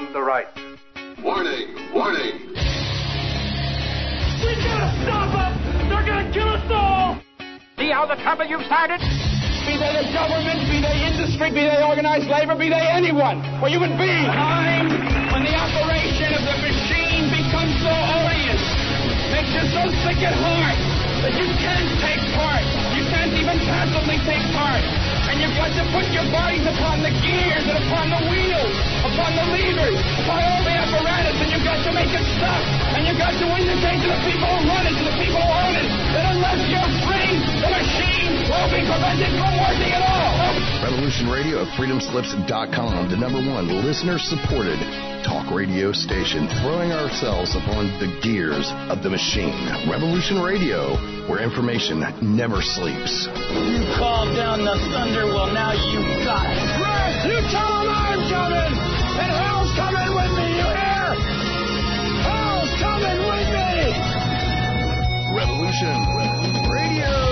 earned the right. Warning! Warning! We gotta stop them! They're gonna kill us all! See how the trouble you've started? Be they the government, be they industry, be they organized labor, be they anyone, or human beings. Time when the operation of the machine becomes so odious, makes you so sick at heart that you can't take part. You can't even passively take part. And you've got to put your bodies upon the gears and upon the wheels, upon the levers, upon all the apparatus, and you've got to make it stop. And you've got to indicate to the people who run it, to the people who own it, that unless you're free, the machine will be prevented from working at all. Revolution Radio at freedomslips.com, the #1 listener-supported talk radio station, throwing ourselves upon the gears of the machine. Revolution Radio, where information never sleeps. You called down the thunder, well now you got it. Right, you tell them I'm coming, and hell's coming with me, you hear? Hell's coming with me! Revolution Radio!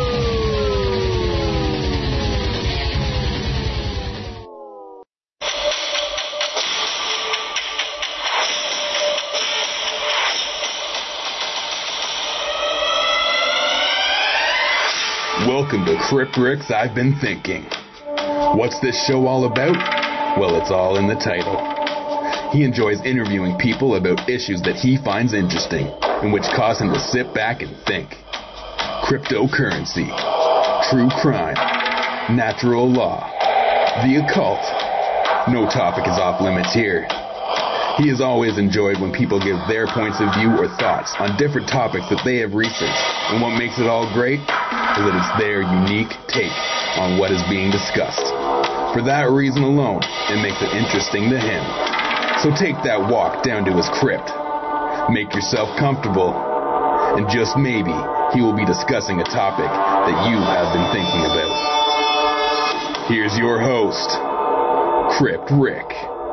Welcome to Crypt Rick's I've Been Thinking. What's this show all about? Well, it's all in the title. He enjoys interviewing people about issues that he finds interesting and which cause him to sit back and think. Cryptocurrency, true crime, natural law, the occult. No topic is off limits here. He has always enjoyed when people give their points of view or thoughts on different topics that they have researched. And what makes it all great is that it's their unique take on what is being discussed. For that reason alone, it makes it interesting to him. So take that walk down to his crypt. Make yourself comfortable. And just maybe he will be discussing a topic that you have been thinking about. Here's your host, Crypt Rick.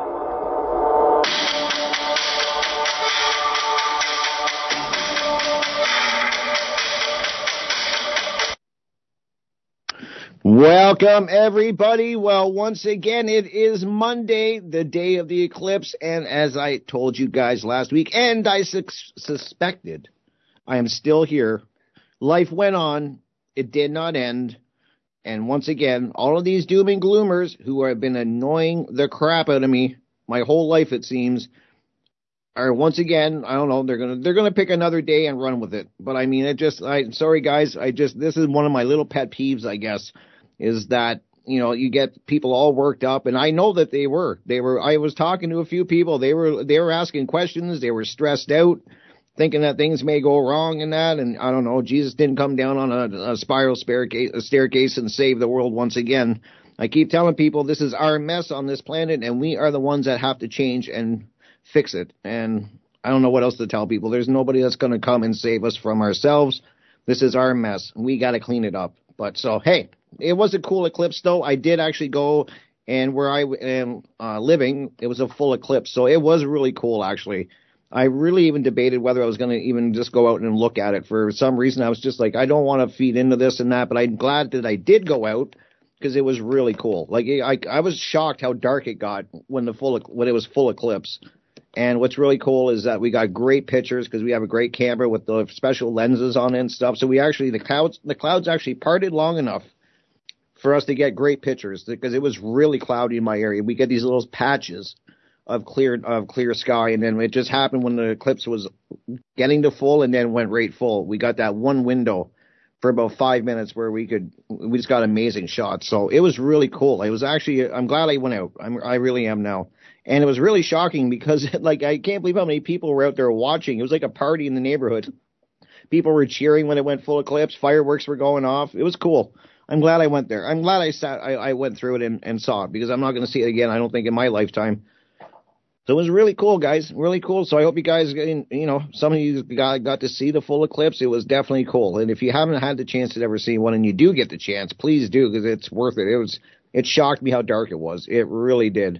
Welcome, everybody. Well, once again, it is Monday, the day of the eclipse, and as I told you guys last week, and I suspected, I am still here. Life went on. It did not end. And once again, all of these doom and gloomers who have been annoying the crap out of me my whole life, it seems, are once again, I don't know, they're gonna pick another day and run with it. But I mean, sorry guys, this is one of my little pet peeves, I guess, is that, you know, you get people all worked up, and I know that they were, I was talking to a few people, they were asking questions, they were stressed out, thinking that things may go wrong and that, and I don't know, Jesus didn't come down on a spiral staircase and save the world once again. I keep telling people this is our mess on this planet, and we are the ones that have to change and fix it. And I don't know what else to tell people. There's nobody that's going to come and save us from ourselves. This is our mess. We got to clean it up. But so, hey, it was a cool eclipse, though. I did actually go, and where I am living, it was a full eclipse. So it was really cool, actually. I really even debated whether I was going to even just go out and look at it. For some reason, I was just like, I don't want to feed into this and that, but I'm glad that I did go out because it was really cool. Like, I was shocked how dark it got when it was full eclipse. And what's really cool is that we got great pictures because we have a great camera with the special lenses on it and stuff. So the clouds actually parted long enough for us to get great pictures because it was really cloudy in my area. We get these little patches of clear sky, and then it just happened when the eclipse was getting to full and then went right full. We got that one window for about 5 minutes where we just got amazing shots. So it was really cool. It was actually, I'm glad I went out. I really am now. And it was really shocking because, like, I can't believe how many people were out there watching. It was like a party in the neighborhood. People were cheering when it went full eclipse. Fireworks were going off. It was cool. I'm glad I went there. I'm glad I went through it and saw it because I'm not going to see it again, I don't think, in my lifetime. So it was really cool, guys. Really cool. So I hope you guys, some of you got to see the full eclipse. It was definitely cool. And if you haven't had the chance to ever see one and you do get the chance, please do because it's worth it. It shocked me how dark it was. It really did.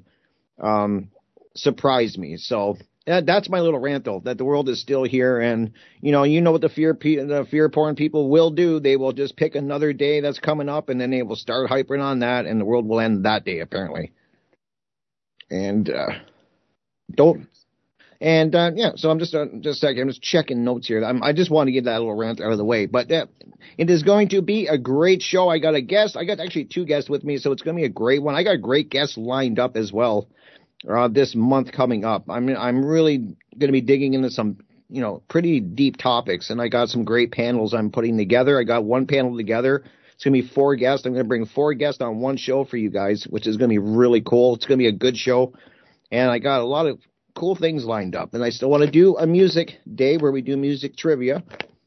Surprised me. So that's my little rant, though, that the world is still here. And, you know what the fear porn people will do. They will just pick another day that's coming up and then they will start hyping on that and the world will end that day, apparently. And, Don't. And so I'm just checking notes here. I just want to get that little rant out of the way. But it is going to be a great show. I got a guest. I got actually 2 guests with me, so it's going to be a great one. I got great guests lined up as well this month coming up. I'm really going to be digging into some pretty deep topics, and I got some great panels I'm putting together. I got one panel together. It's going to be 4 guests. I'm going to bring 4 guests on one show for you guys, which is going to be really cool. It's going to be a good show, and I got a lot of cool things lined up, and I still want to do a music day where we do music trivia,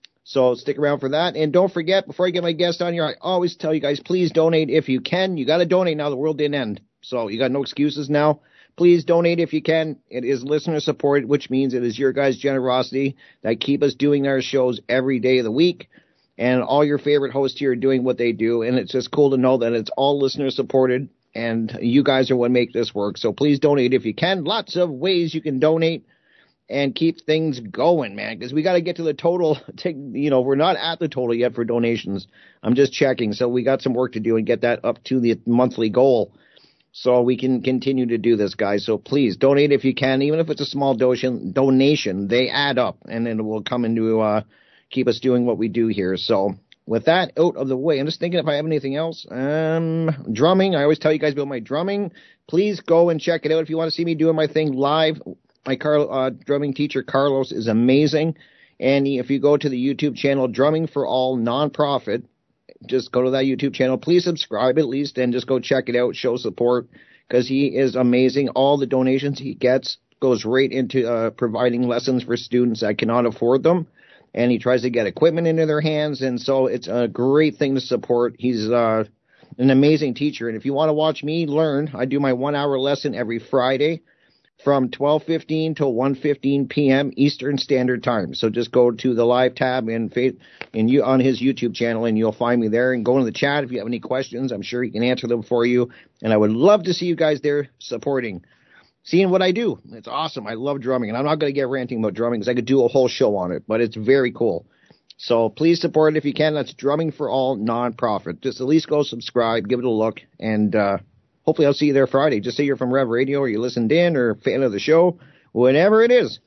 so stick around for that. And don't forget, before I get my guest on here, I always tell you guys, please donate if you can. You got to donate now. The world didn't end, so you got no excuses now. Please donate if you can. It is listener supported, which means it is your guys' generosity that keep us doing our shows every day of the week, and all your favorite hosts here are doing what they do, and it's just cool to know that it's all listener supported. And you guys are what make this work. So please donate if you can. Lots of ways you can donate and keep things going, man, because we got to get to the total. We're not at the total yet for donations. I'm just checking. So we got some work to do and get that up to the monthly goal so we can continue to do this, guys. So please donate if you can, even if it's a small donation. They add up, and then it will come into keep us doing what we do here. So with that out of the way, I'm just thinking if I have anything else. Drumming. I always tell you guys about my drumming. Please go and check it out if you want to see me doing my thing live. My drumming teacher, Carlos, is amazing. And if you go to the YouTube channel, Drumming for All Nonprofit, just go to that YouTube channel. Please subscribe at least and just go check it out. Show support because he is amazing. All the donations he gets goes right into providing lessons for students that cannot afford them. And he tries to get equipment into their hands, and so it's a great thing to support. He's an amazing teacher, and if you want to watch me learn, I do my 1-hour lesson every Friday from 12:15 to 1:15 p.m. Eastern Standard Time. So just go to the live tab on his YouTube channel, and you'll find me there. And go into the chat if you have any questions. I'm sure he can answer them for you, and I would love to see you guys there supporting. Seeing what I do. It's awesome. I love drumming, and I'm not going to get ranting about drumming because I could do a whole show on it, but it's very cool. So please support it if you can. That's Drumming for All Nonprofit. Just at least go subscribe, give it a look, and hopefully I'll see you there Friday. Just say you're from Rev Radio or you listened in or a fan of the show, whatever it is.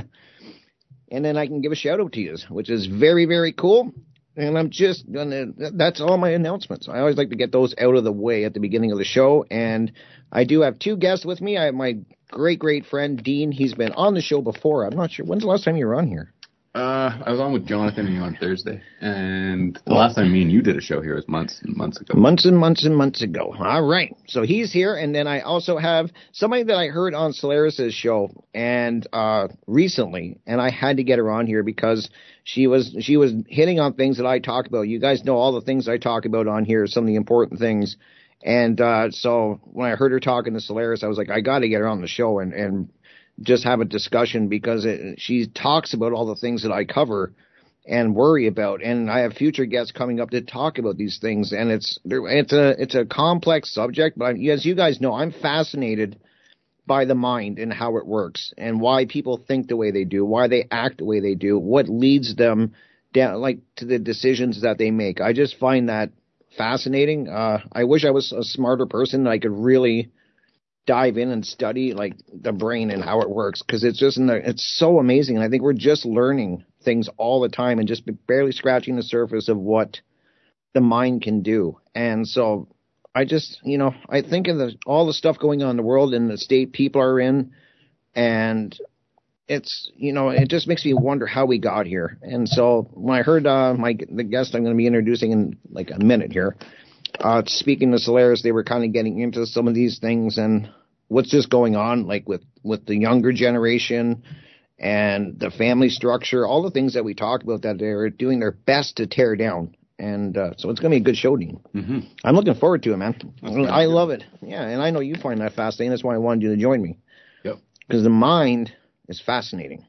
And then I can give a shout-out to you, which is very, very cool. And I'm just going to – that's all my announcements. I always like to get those out of the way at the beginning of the show. And I do have 2 guests with me. I have my great, great friend, Dean. He's been on the show before. I'm not sure. When's the last time you were on here? I was on with Jonathan and you on Thursday. And the last time me and you did a show here was months and months ago. Months and months and months ago. All right. So he's here. And then I also have somebody that I heard on Solaris's show and recently. And I had to get her on here because she was hitting on things that I talk about. You guys know all the things I talk about on here, some of the important things. And so when I heard her talking to Solaris, I was like, I got to get her on the show and just have a discussion because she talks about all the things that I cover and worry about. And I have future guests coming up to talk about these things. And it's a complex subject, but as you guys know, I'm fascinated by the mind and how it works and why people think the way they do, why they act the way they do, what leads them down, like to the decisions that they make. I just find that fascinating. I wish I was a smarter person and I could really dive in and study like the brain and how it works because it's just it's so amazing. And I think we're just learning things all the time and just barely scratching the surface of what the mind can do. And so I just, I think of all the stuff going on in the world and the state people are in, and it's, it just makes me wonder how we got here. And so when I heard the guest I'm going to be introducing in like a minute here, speaking to Solaris, they were kind of getting into some of these things and what's just going on, like with the younger generation and the family structure, all the things that we talk about that they're doing their best to tear down. And so it's going to be a good show, Dean. Mm-hmm. I'm looking forward to it, man. I love it. Yeah, and I know you find that fascinating. That's why I wanted you to join me. Yep. Because the mind is fascinating.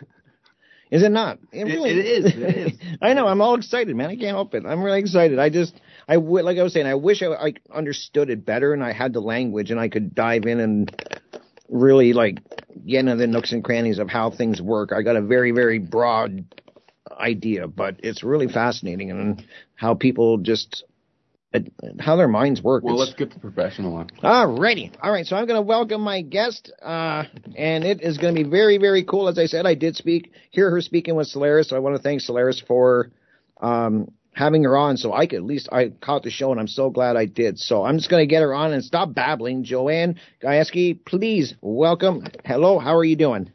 Is it not? It is. I know. I'm all excited, man. I can't help it. I'm really excited. like I was saying, I wish I understood it better and I had the language and I could dive in and really like get into the nooks and crannies of how things work. I got a very, very broad idea, but it's really fascinating and how people just how their minds work. Well, let's get the professional on. Alrighty. All right, so I'm going to welcome my guest, and it is going to be very, very cool. As I said, I did hear her speaking with Solaris, so I want to thank Solaris for having her on, so I caught the show, and I'm so glad I did. So I'm just going to get her on and stop babbling. Joanne Gajewski, please welcome. Hello, how are you doing?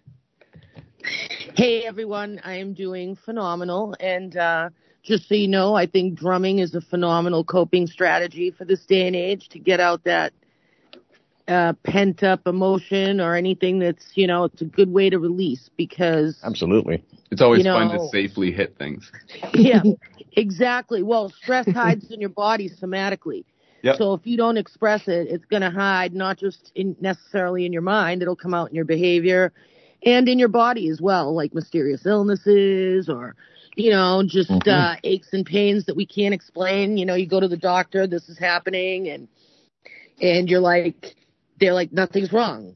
Hey, everyone. I am doing phenomenal, and just so you know, I think drumming is a phenomenal coping strategy for this day and age to get out that pent-up emotion or anything that's, it's a good way to release because... Absolutely. It's always fun to safely hit things. Yeah, exactly. Well, stress hides in your body somatically. Yep. So if you don't express it, it's going to hide not just necessarily in your mind. It'll come out in your behavior and in your body as well, like mysterious illnesses or... just aches and pains that we can't explain. You go to the doctor, this is happening, and they're like, nothing's wrong,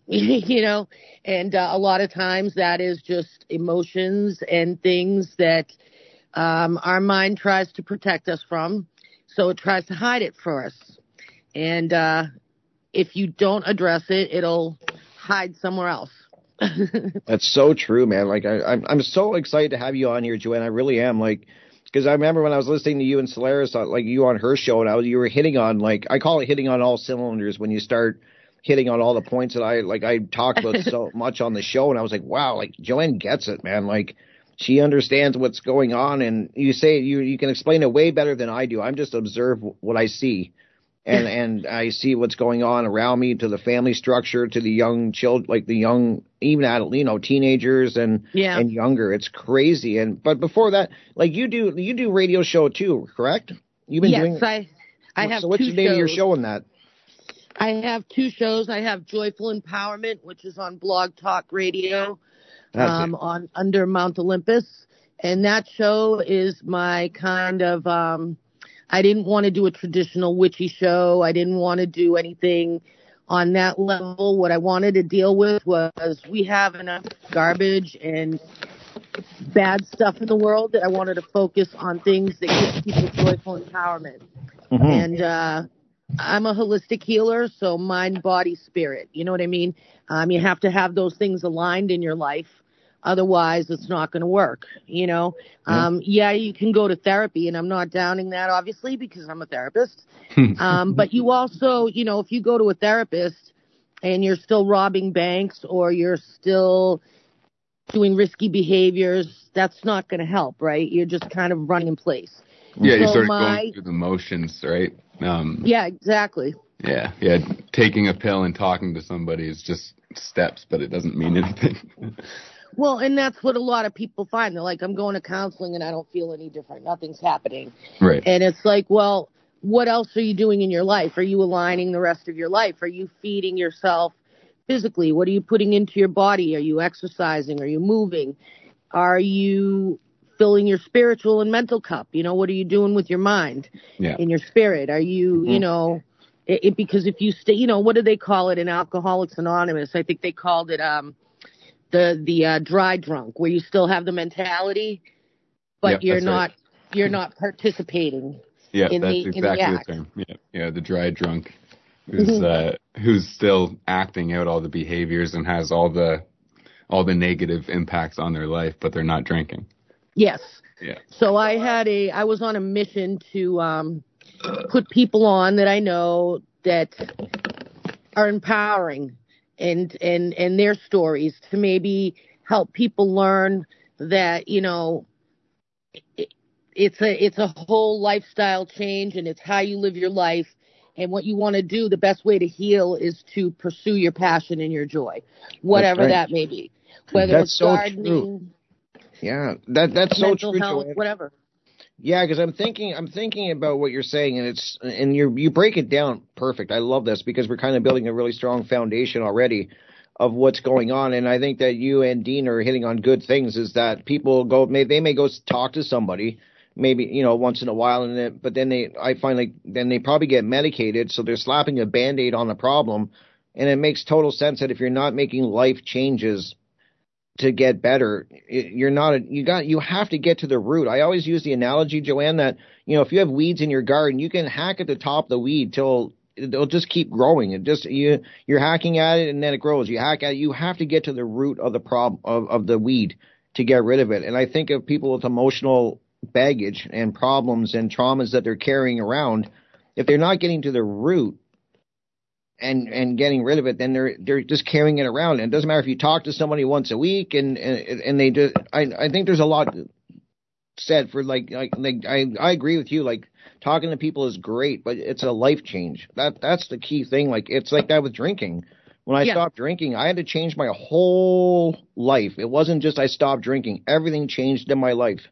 and a lot of times that is just emotions and things that our mind tries to protect us from, so it tries to hide it for us. And if you don't address it, it'll hide somewhere else. That's so true, man. Like I'm so excited to have you on here, Joanne. I really am. Like, because I remember when I was listening to you and Solaris, like you on her show, and you were hitting on, like, I call it hitting on all cylinders when you start hitting on all the points that I talked about so much on the show, and I was like, wow, like Joanne gets it, man. Like she understands what's going on, and you say you can explain it way better than I do. I'm just observe what I see. And I see what's going on around me, to the family structure, to the young children, like the young, even adult, teenagers and younger. It's crazy. But before that, like you do radio show too, correct? You've been doing. Yes, I have. So what's the name of your show in that? I have two shows. I have Joyful Empowerment, which is on Blog Talk Radio, on under Mount Olympus, and that show is my kind of. I didn't want to do a traditional witchy show. I didn't want to do anything on that level. What I wanted to deal with was we have enough garbage and bad stuff in the world that I wanted to focus on things that give people joyful empowerment. Mm-hmm. And I'm a holistic healer, so mind, body, spirit. You know what I mean? You have to have those things aligned in your life. Otherwise, it's not going to work, you can go to therapy, and I'm not downing that, obviously, because I'm a therapist. But you also, if you go to a therapist and you're still robbing banks or you're still doing risky behaviors, that's not going to help, right? You're just kind of running in place. Yeah, you're sort of going through the motions, right? Yeah, exactly. Yeah. Taking a pill and talking to somebody is just steps, but it doesn't mean anything. Well, and that's what a lot of people find. They're like, I'm going to counseling and I don't feel any different. Nothing's happening. Right. And it's like, well, what else are you doing in your life? Are you aligning the rest of your life? Are you feeding yourself physically? What are you putting into your body? Are you exercising? Are you moving? Are you filling your spiritual and mental cup? What are you doing with your mind and your spirit? Are you, because if you stay, what do they call it in Alcoholics Anonymous? I think they called it, the dry drunk, where you still have the mentality, but you're not participating. Yeah, in that's exactly the term. Yeah, the dry drunk, who's still acting out all the behaviors and has all the negative impacts on their life, but they're not drinking. Yes. Yeah. So I was on a mission to put people on that I know that are empowering. And their stories to maybe help people learn that, it's a whole lifestyle change, and it's how you live your life. And what you want to do, the best way to heal is to pursue your passion and your joy, whatever that may be. Whether it's gardening. True. Yeah, that's so true. Health, whatever. Yeah, because I'm thinking about what you're saying, and you break it down perfect. I love this because we're kind of building a really strong foundation already of what's going on, and I think that you and Dean are hitting on good things. Is that people they may go talk to somebody, maybe once in a while, but then they probably get medicated, so they're slapping a Band-Aid on the problem, and it makes total sense that if you're not making life changes to get better. You have to get to the root. I always use the analogy, Joanne, that, if you have weeds in your garden, you can hack at the top of the weed till it'll just keep growing. You're hacking at it and then it grows. You hack at it. You have to get to the root of the problem of the weed to get rid of it. And I think of people with emotional baggage and problems and traumas that they're carrying around, if they're not getting to the root and getting rid of it, then they're just carrying it around. And it doesn't matter if you talk to somebody once a week and they just, I think there's a lot said for I agree with you. Like, talking to people is great, but it's a life change. That's the key thing. Like, it's like that with drinking. When I stopped drinking, I had to change my whole life. It wasn't just I stopped drinking. Everything changed in my life.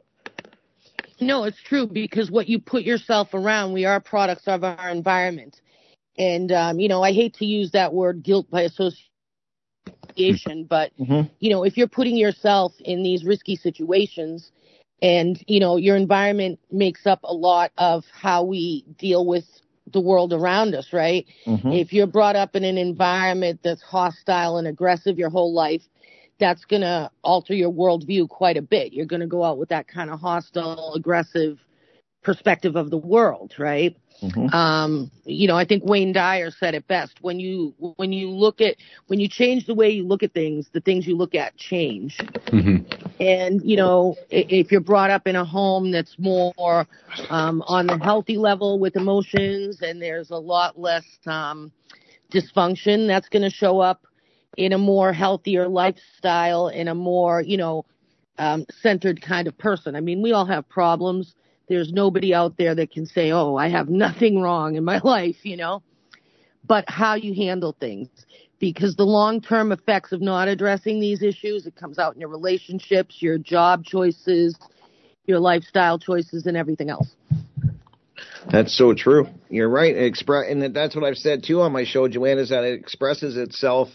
No, it's true, because what you put yourself around, we are products of our environment. And, I hate to use that word guilt by association, but, if you're putting yourself in these risky situations and, your environment makes up a lot of how we deal with the world around us, right? If you're brought up in an environment that's hostile and aggressive your whole life, that's going to alter your worldview quite a bit. You're going to go out with that kind of hostile, aggressive perspective of the world, right? I think Wayne Dyer said it best. When you change the way you look at things, the things you look at change. And, if you're brought up in a home that's more on the healthy level with emotions and there's a lot less dysfunction, that's going to show up in a more healthier lifestyle, in a more, centered kind of person. I mean, we all have problems. There's nobody out there that can say, oh, I have nothing wrong in my life, but how you handle things, because the long-term effects of not addressing these issues, it comes out in your relationships, your job choices, your lifestyle choices, and everything else. That's so true. You're right. And that's what I've said too on my show, Joanne, is that it expresses itself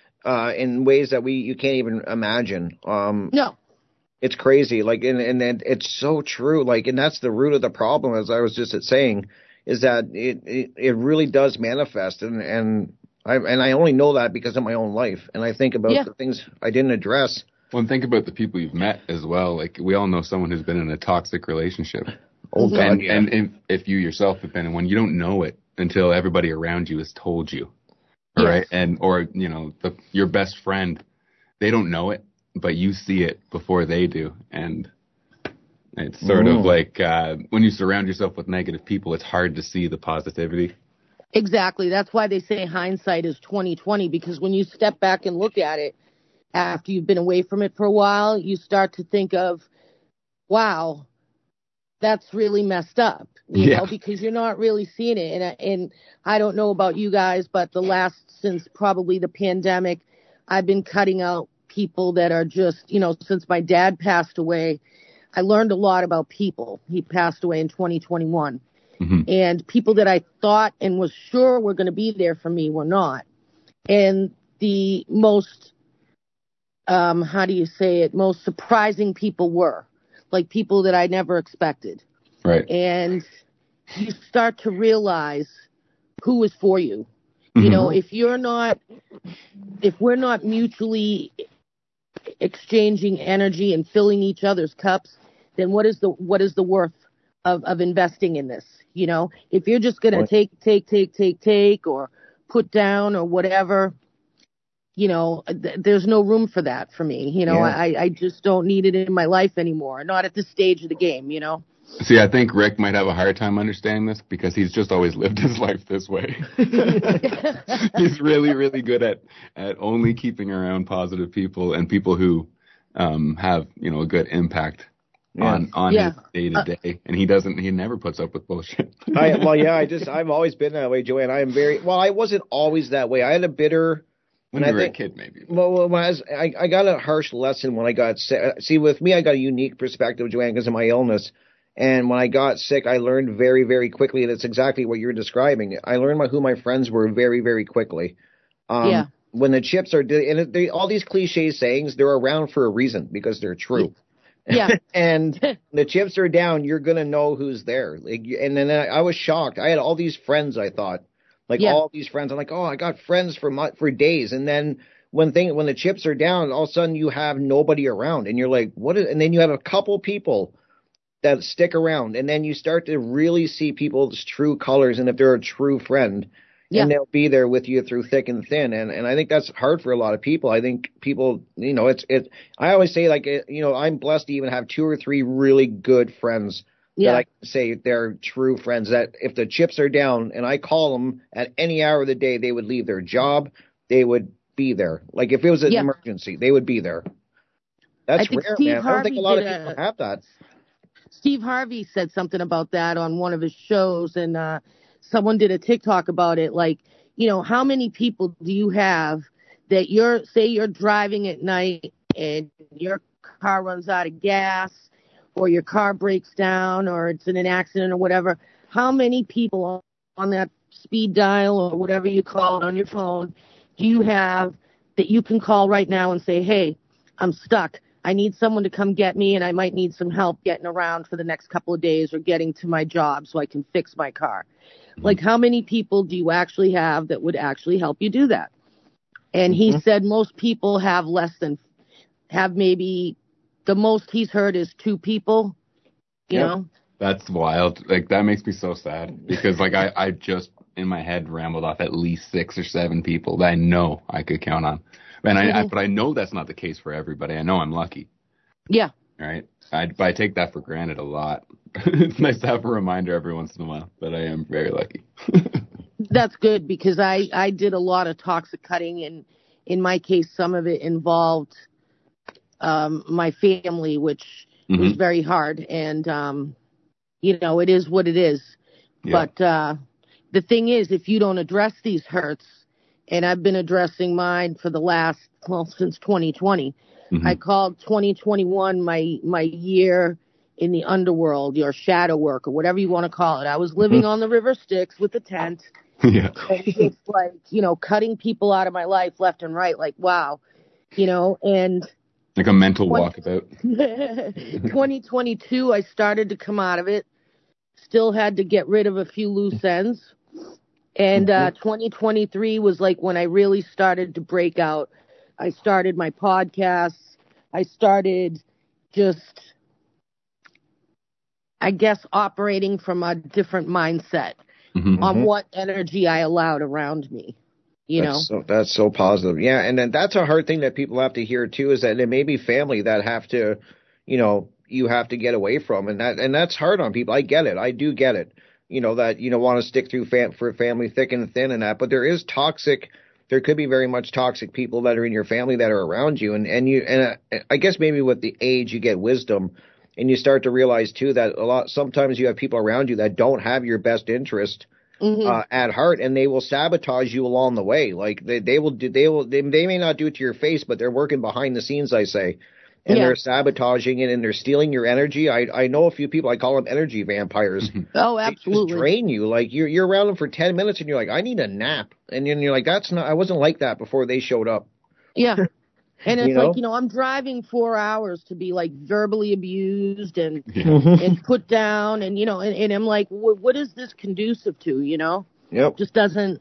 in ways that you can't even imagine. No. It's crazy. Like, and it's so true. Like, and that's the root of the problem, as I was just saying, is that it really does manifest. And I only know that because of my own life. And I think about the things I didn't address. Well, and think about the people you've met as well. Like, we all know someone who's been in a toxic relationship. Oh, God, and if you yourself have been in one, you don't know it until everybody around you has told you. Right. And, or, your best friend, they don't know it, but you see it before they do. And it's sort of like when you surround yourself with negative people, it's hard to see the positivity. Exactly. That's why they say hindsight is 20/20, because when you step back and look at it after you've been away from it for a while, you start to think of, wow, that's really messed up, you know, because you're not really seeing it. And I don't know about you guys, but since probably the pandemic, I've been cutting out people that are just, since my dad passed away, I learned a lot about people. He passed away in 2021. And people that I thought and was sure were going to be there for me were not. And the most, most surprising people were. Like people that I never expected. Right. And you start to realize who is for you. You know, if we're not mutually exchanging energy and filling each other's cups, then what is the worth of investing in this? If you're just going to take or put down or whatever, there's no room for that for me. I just don't need it in my life anymore. Not at this stage of the game, See, I think Rick might have a hard time understanding this because he's just always lived his life this way. He's really, really good at only keeping around positive people and people who have, a good impact on his day to day. And he never puts up with bullshit. I've always been that way, Joanne. I wasn't always that way. I had a bitter. When you were a kid, maybe. Well, I got a harsh lesson when I got sick. See, with me, I got a unique perspective, Joanne, because of my illness. And when I got sick, I learned very, very quickly, and it's exactly what you're describing. I learned who my friends were very, very quickly. When the chips are, all these cliche sayings, they're around for a reason because they're true. Yeah. And the chips are down, you're going to know who's there. And then I was shocked. I had all these friends, I thought. All these friends. I'm like, oh, I got friends for days. And then when the chips are down, all of a sudden you have nobody around, and you're like, and then you have a couple people that stick around, and then you start to really see people's true colors, and if they're a true friend, and they'll be there with you through thick and thin, and I think that's hard for a lot of people. I think people, I always say, like, I'm blessed to even have 2 or 3 really good friends that I can say they're true friends, that if the chips are down and I call them at any hour of the day, they would leave their job, they would be there. Like, if it was an emergency, they would be there. That's rare, man. I don't think a lot of people have that. Steve Harvey said something about that on one of his shows, and someone did a TikTok about it. Like, how many people do you have that you're driving at night and your car runs out of gas, or your car breaks down, or it's in an accident or whatever? How many people on that speed dial or whatever you call it on your phone do you have that you can call right now and say, hey, I'm stuck. I need someone to come get me, and I might need some help getting around for the next couple of days or getting to my job so I can fix my car. Like, how many people do you actually have that would actually help you do that? And he said most people have maybe the most he's heard is 2 people, you know? That's wild. Like, that makes me so sad because, like, I just in my head rambled off at least 6 or 7 people that I know I could count on. And but I know that's not the case for everybody. I know I'm lucky. Yeah. Right. But I take that for granted a lot. It's nice to have a reminder every once in a while that I am very lucky. That's good, because I did a lot of toxic cutting, and in my case, some of it involved my family, which was very hard. And, it is what it is. Yeah. But the thing is, if you don't address these hurts, and I've been addressing mine for since 2020. I called 2021 my year in the underworld, your shadow work, or whatever you want to call it. I was living on the River Styx with a tent. And it's like, cutting people out of my life left and right. Like, wow, and like a mental walkabout. 2022, I started to come out of it. Still had to get rid of a few loose ends. And 2023 was like when I really started to break out. I started my podcasts. I started just, I guess, operating from a different mindset on what energy I allowed around me. That's so positive. Yeah, and then that's a hard thing that people have to hear too, is that there may be family that have to, you have to get away from, and that's hard on people. I get it. I do get it. That want to stick through for family thick and thin and that, but there could be very much toxic people that are in your family that are around you, and I guess maybe with the age you get wisdom, and you start to realize too that sometimes you have people around you that don't have your best interest at heart, and they will sabotage you along the way. Like they may not do it to your face, but they're working behind the scenes, I say. And they're sabotaging it, and they're stealing your energy. I know a few people, I call them energy vampires. Oh, absolutely. They just drain you. Like you're around them for 10 minutes and you're like, I need a nap. And then you're like, I wasn't like that before they showed up. Yeah. And it's like, I'm driving 4 hours to be like verbally abused and put down. And, and I'm like, what is this conducive to, Yep. Just doesn't,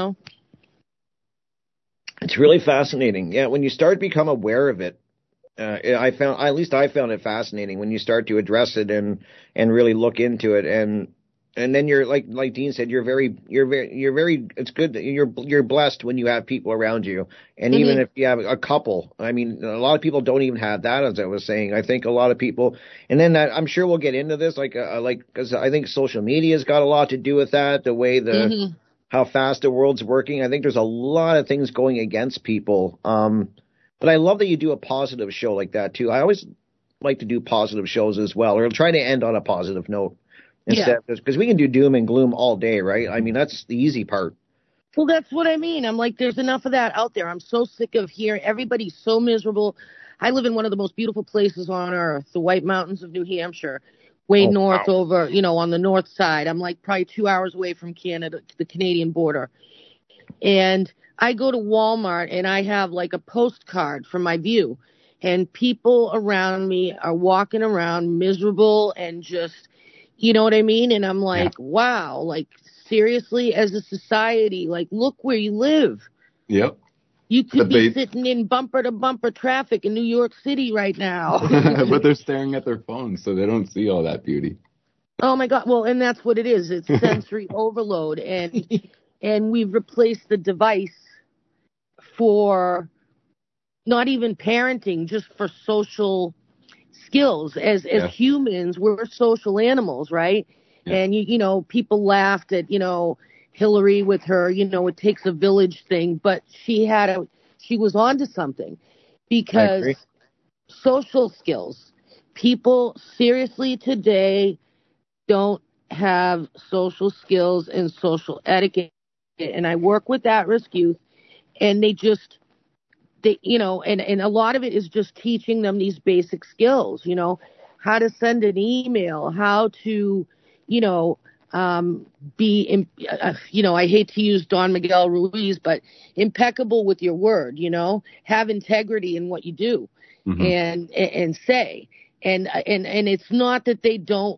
It's really fascinating. Yeah. When you start to become aware of it, I found it fascinating when you start to address it and really look into it, and then you're like Dean said, you're very it's good that you're blessed when you have people around you, and even if you have a couple, I mean, a lot of people don't even have that, as I was saying. I think a lot of people, and then I'm sure we'll get into this, because I think social media's got a lot to do with that, the way how fast the world's working. I think there's a lot of things going against people. But I love that you do a positive show like that, too. I always like to do positive shows as well, or try to end on a positive note instead, because we can do doom and gloom all day, right? I mean, that's the easy part. Well, that's what I mean. I'm like, there's enough of that out there. I'm so sick of hearing everybody's so miserable. I live in one of the most beautiful places on earth, the White Mountains of New Hampshire, way north over, on the north side. I'm like probably 2 hours away from Canada, the Canadian border. And I go to Walmart and I have like a postcard from my view, and people around me are walking around miserable and just, you know what I mean? And I'm like, wow, like seriously, as a society, like look where you live. Yep. You could be sitting in bumper-to-bumper traffic in New York City right now. But they're staring at their phones, so they don't see all that beauty. Oh, my God. Well, and that's what it is. It's sensory overload. And we've replaced the device for not even parenting, just for social skills. As humans, we're social animals, right? Yeah. And, you know, people laughed at, you know, Hillary with her, you know, it takes a village thing, but she was onto something, because social skills, people seriously today don't have social skills and social etiquette. And I work with at-risk youth, and they you know, and a lot of it is just teaching them these basic skills, you know, how to send an email, how to, you know, be, you know, I hate to use Don Miguel Ruiz, but impeccable with your word, you know, have integrity in what you do and say. And it's not that they don't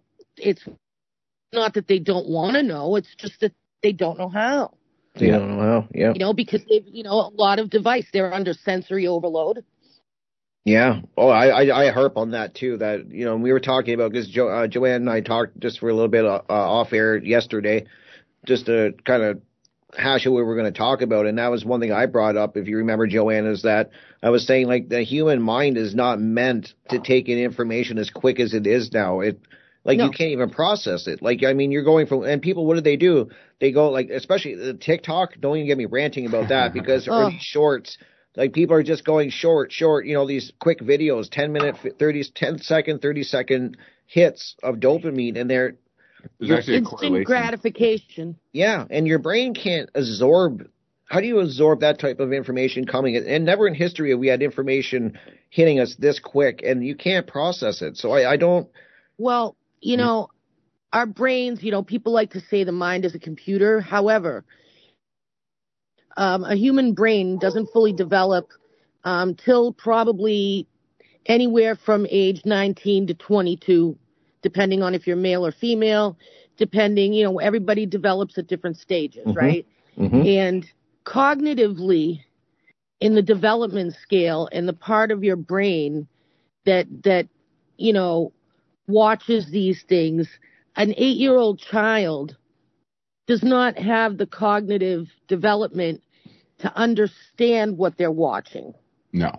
want to know. It's just that they don't know how. They don't know how. Yeah. You know, because they've, you know, a lot of device, they're under sensory overload. Yeah. Oh, I harp on that too. That, you know, we were talking about, because Joanne and I talked just for a little bit off air yesterday, just to kind of hash what we were going to talk about. And that was one thing I brought up, if you remember, Joanne, is that I was saying, like, the human mind is not meant to take in information as quick as it is now. You can't even process it. Like, I mean, you're going from, and people, what do? They go, like, especially the TikTok, don't even get me ranting about that, because or these shorts. Like, people are just going short, you know, these quick videos, 10-second, 30-second hits of dopamine, and there's actually instant gratification. Yeah, and your brain can't absorb. How do you absorb that type of information coming? And never in history have we had information hitting us this quick, and you can't process it. So I don't. Well, you know, our brains, you know, people like to say the mind is a computer. However, a human brain doesn't fully develop till probably anywhere from age 19 to 22, depending on if you're male or female, depending, you know, everybody develops at different stages, right? And cognitively, in the development scale, and the part of your brain that you know, watches these things, an 8-year-old child does not have the cognitive development to understand what they're watching. No,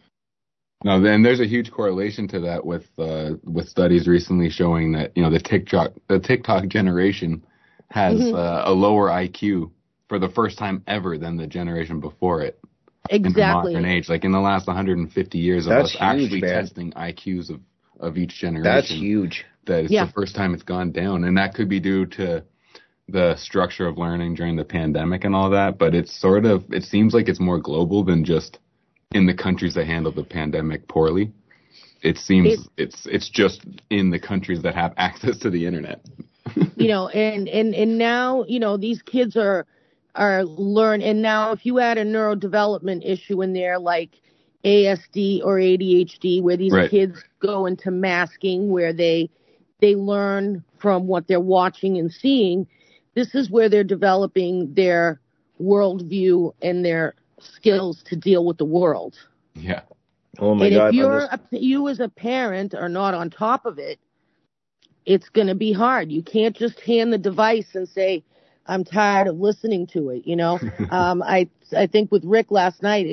then there's a huge correlation to that with studies recently showing that, you know, the TikTok generation has a lower IQ for the first time ever than the generation before it. Exactly. In the modern age, like in the last 150 years of us actually testing IQs of each generation. That's huge. That it's the first time it's gone down, and that could be due to the structure of learning during the pandemic and all that, but it seems like it's more global than just in the countries that handled the pandemic poorly. It seems it's just in the countries that have access to the internet. You know, and now, you know, these kids are learning, and now if you add a neurodevelopment issue in there, like ASD or ADHD, where these kids go into masking, where they learn from what they're watching and seeing, this is where they're developing their worldview and their skills to deal with the world. Yeah. Oh my God. And if you as a parent are not on top of it, it's going to be hard. You can't just hand the device and say, I'm tired of listening to it. You know, I think with Rick last night,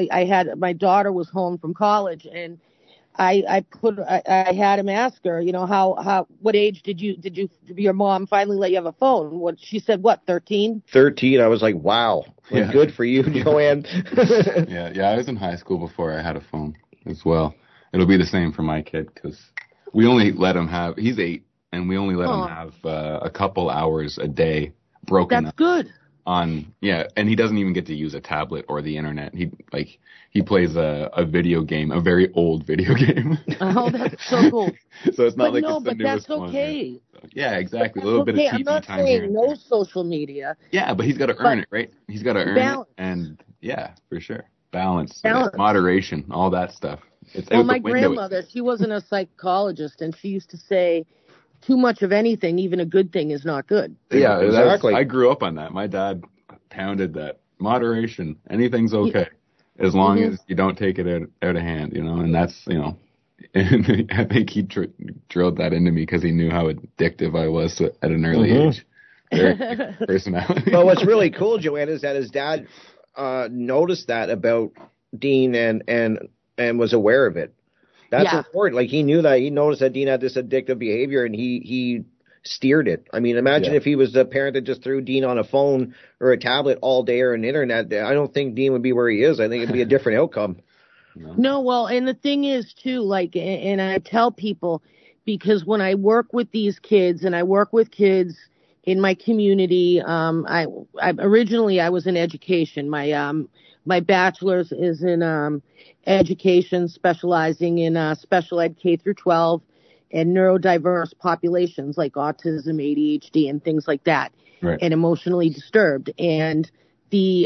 my daughter was home from college, and I had him ask her, you know, what age did your mom finally let you have a phone? She said, 13? 13. I was like, wow. Yeah. Good for you, Joanne. Yeah. I was in high school before I had a phone as well. It'll be the same for my kid, because we only let him have, he's 8, and we only let him have a couple hours a day broken. That's good. And he doesn't even get to use a tablet or the internet. He plays a video game, a very old video game. Oh, that's so cool. So it's not but that's okay. Yeah, exactly. A little bit of TV time. I'm not saying no social media. Yeah, but he's got to earn it, right? He's got to earn it, and yeah, for sure, balance, moderation, all that stuff. Well, my grandmother, she wasn't a psychologist, and she used to say, too much of anything, even a good thing, is not good. Yeah, exactly. I grew up on that. My dad pounded that. Moderation. Anything's okay. as long as you don't take it out of hand, and that's, and I think he drilled that into me because he knew how addictive I was at an early age. Very personality. Well, what's really cool, Joanne, is that his dad noticed that about Dean and was aware of it. That's important. Like, he knew that. He noticed that Dean had this addictive behavior, and he steered it. I mean, imagine if he was the parent that just threw Dean on a phone or a tablet all day or an internet. I don't think Dean would be where he is. I think it'd be a different outcome. No, well, and the thing is, too, like, and I tell people, because when I work with these kids, and I work with kids in my community, I originally I was in education. My bachelor's is in education, specializing in special ed K through 12 and neurodiverse populations like autism, ADHD, and things like that, and emotionally disturbed. And the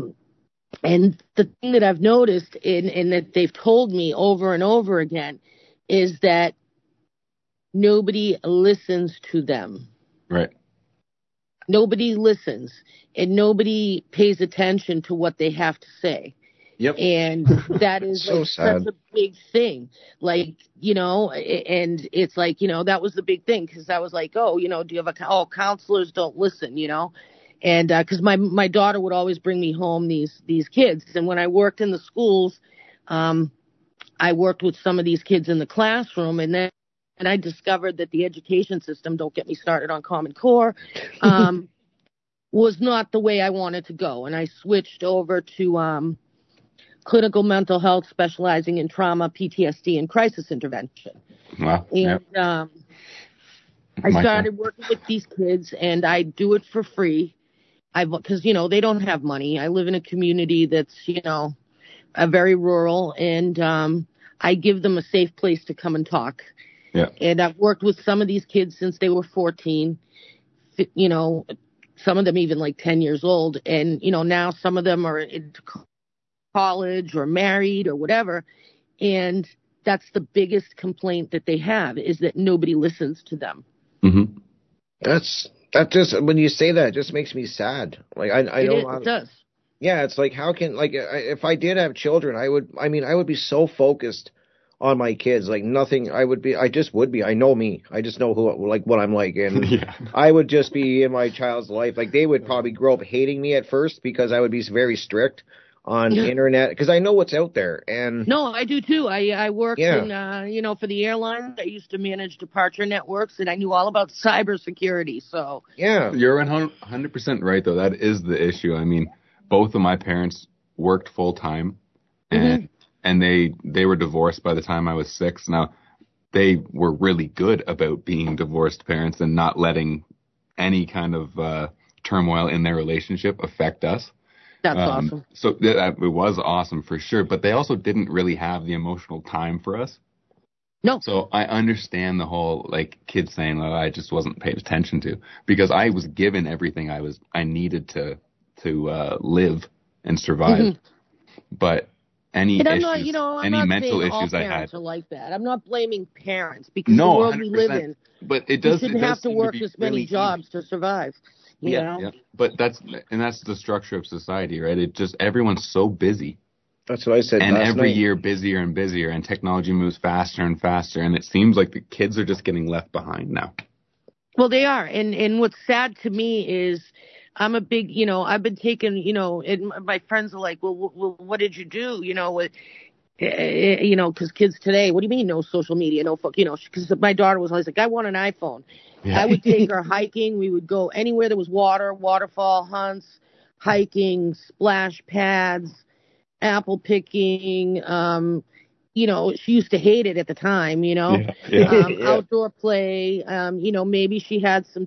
thing that I've noticed and that they've told me over and over again is that nobody listens to them. Right. Nobody listens, and nobody pays attention to what they have to say. Yep. And that is so sad. That's a big thing. Like, and it's like, that was the big thing, because I was like, do you have counselors don't listen, and because my daughter would always bring me home these kids. And when I worked in the schools, I worked with some of these kids in the classroom, and then I discovered that the education system, don't get me started on Common Core, was not the way I wanted to go. And I switched over to clinical mental health, specializing in trauma, PTSD, and crisis intervention. Wow. And I started working with these kids, and I do it for free. Because, they don't have money. I live in a community that's, very rural, and I give them a safe place to come and talk. Yeah. And I've worked with some of these kids since they were 14, some of them even like 10 years old. And, now some of them are in college or married or whatever. And that's the biggest complaint that they have, is that nobody listens to them. Mm-hmm. That just, when you say that, it just makes me sad. Like, I don't know. It does. Yeah, it's like, how can, like, if I did have children, I would be so focused on my kids, like nothing. I just would be. I know me. I just know what I'm like, and I would just be in my child's life. Like, they would probably grow up hating me at first because I would be very strict on internet, because I know what's out there. And no, I do too. I worked in, for the airlines. I used to manage departure networks, and I knew all about cybersecurity. So yeah, you're 100% right, though. That is the issue. I mean, both of my parents worked full time, and they were divorced by the time I was 6. Now, they were really good about being divorced parents and not letting any kind of turmoil in their relationship affect us. That's awesome. So it was awesome for sure, but they also didn't really have the emotional time for us. No. So I understand the whole, like, kids saying, "Oh, I just wasn't paid attention to," because I was given everything I needed to live and survive. But any issues, any mental issues I had, are like that. I'm not blaming parents, because the world 100%, we live in. But it does. You shouldn't have to work as many jobs to survive. You know? Yeah. But that's the structure of society, right? It just, everyone's so busy. That's what I said. And every year, busier and busier, and technology moves faster and faster, and it seems like the kids are just getting left behind now. Well, they are, and what's sad to me is, I'm a big, I've been taking, and my friends are like, well, what did you do? Because kids today, what do you mean no social media, no fuck, because my daughter was always like, I want an iPhone. Yeah. I would take her hiking. We would go anywhere there was water, waterfall hunts, hiking, splash pads, apple picking. She used to hate it at the time, outdoor play. Maybe she had some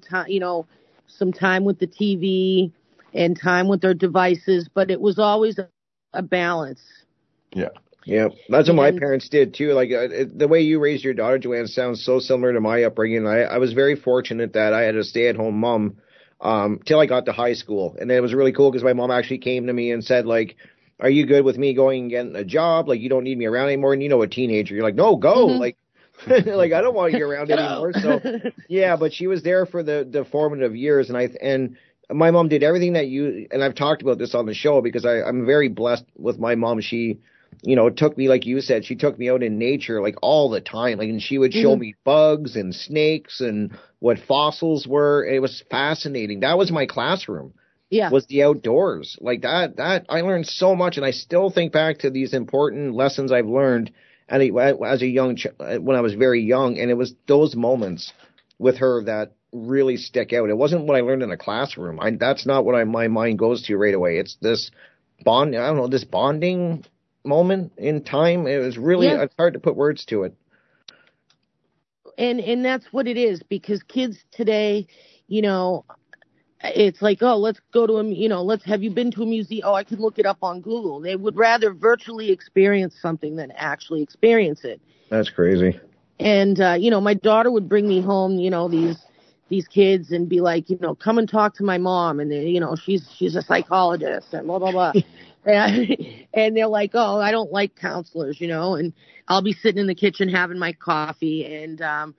time with the TV and time with their devices, but it was always a balance. Yeah. Yeah, that's what my parents did too. Like, the way you raised your daughter, Joanne, sounds so similar to my upbringing. I was very fortunate that I had a stay-at-home mom till I got to high school, and it was really cool because my mom actually came to me and said, like, "Are you good with me going and getting a job? Like, you don't need me around anymore." And a teenager, you're like, "No, go!" Like, like, I don't want you around anymore. So yeah, but she was there for the formative years, and my mom did everything that you, and I've talked about this on the show because I'm very blessed with my mom. She, took me, like you said, she took me out in nature like all the time. Like, and she would show me bugs and snakes and what fossils were. It was fascinating. That was my classroom. Yeah. Was the outdoors. Like that I learned so much, and I still think back to these important lessons I've learned as when I was very young, and it was those moments with her that really stick out. It wasn't what I learned in a classroom. That's not what my mind goes to right away. It's this this bonding moment in time. It was really it's hard to put words to it. And that's what it is, because kids today, it's like, oh, let's go to have you been to a museum? Oh, I can look it up on Google. They would rather virtually experience something than actually experience it. That's crazy. And, my daughter would bring me home, these kids and be like, come and talk to my mom. And, she's a psychologist and blah, blah, blah. And they're like, oh, I don't like counselors, and I'll be sitting in the kitchen having my coffee and,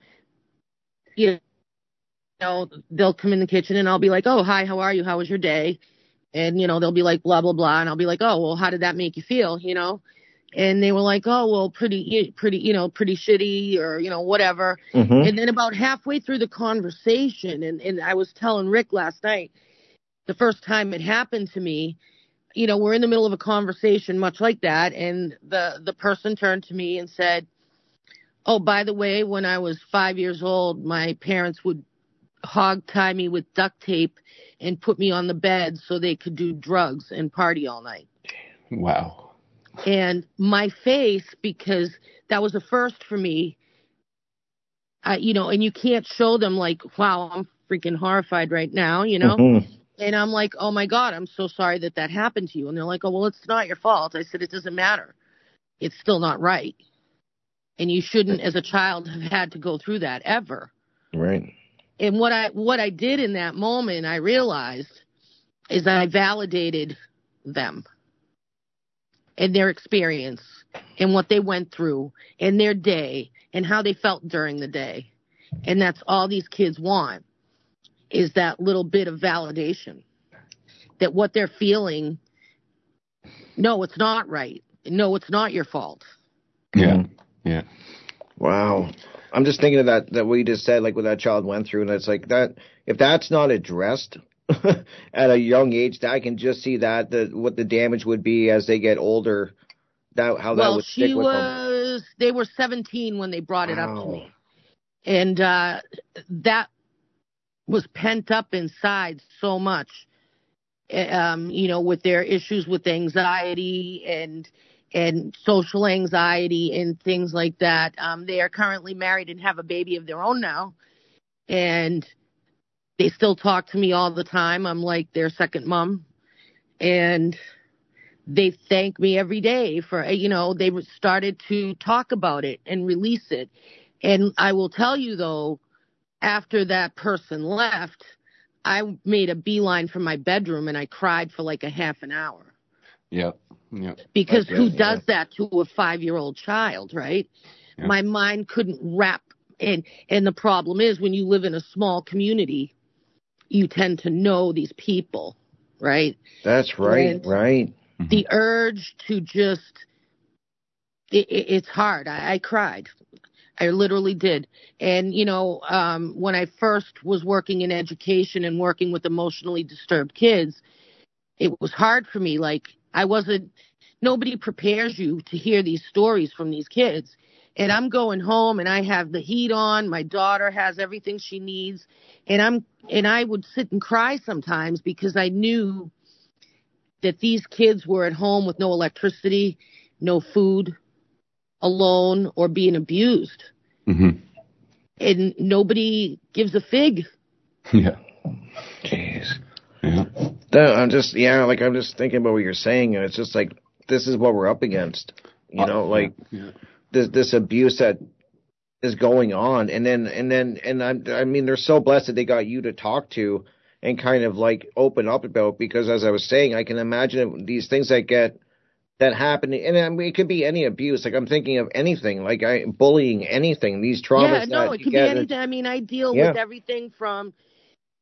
they'll come in the kitchen and I'll be like, oh, hi, how are you? How was your day? And, they'll be like, blah, blah, blah. And I'll be like, oh, well, how did that make you feel? And they were like, oh, well, pretty shitty or, whatever. And then about halfway through the conversation, and I was telling Rick last night, the first time it happened to me, we're in the middle of a conversation much like that. And the person turned to me and said, oh, by the way, when I was 5 years old, my parents would hog tie me with duct tape and put me on the bed so they could do drugs and party all night. Wow. And my face, because that was a first for me, and you can't show them like, wow, I'm freaking horrified right now, And I'm like, oh my God, I'm so sorry that happened to you. And they're like, oh, well, it's not your fault. I said, it doesn't matter. It's still not right. And you shouldn't, as a child, have had to go through that ever. Right. And what I did in that moment, I realized, is I validated them and their experience and what they went through and their day and how they felt during the day. And that's all these kids want, is that little bit of validation that what they're feeling, no, it's not right. No, it's not your fault. Yeah. Yeah. Wow. I'm just thinking of that what you just said, like what that child went through, and it's like that. If that's not addressed at a young age, I can just see what the damage would be as they get older. That would stick with them. They were 17 when they brought it up to me, and that was pent up inside so much. With their issues with anxiety and social anxiety and things like that. They are currently married and have a baby of their own now. And they still talk to me all the time. I'm like their second mom. And they thank me every day for, they started to talk about it and release it. And I will tell you, though, after that person left, I made a beeline for my bedroom and I cried for like a half an hour. Yep. Yep. Because who does that to a 5-year-old child, right? Yep. My mind couldn't wrap. And the problem is, when you live in a small community, you tend to know these people, right? That's right, and right. The urge to just, it's hard. I cried. I literally did. And, when I first was working in education and working with emotionally disturbed kids, it was hard for me. Like, nobody prepares you to hear these stories from these kids. And I'm going home and I have the heat on. My daughter has everything she needs. And I would sit and cry sometimes because I knew that these kids were at home with no electricity, no food, alone, or being abused. Mm-hmm. And nobody gives a fig. Yeah. Jeez. Yeah. I'm just thinking about what you're saying, and it's just like, this is what we're up against, this abuse that is going on, and they're so blessed that they got you to talk to and kind of like open up about, because as I was saying, I can imagine these things that happen, and I mean, it could be any abuse. Like, I'm thinking of anything, like bullying, anything, these traumas. Yeah, no, it could be anything. I mean, I deal with everything from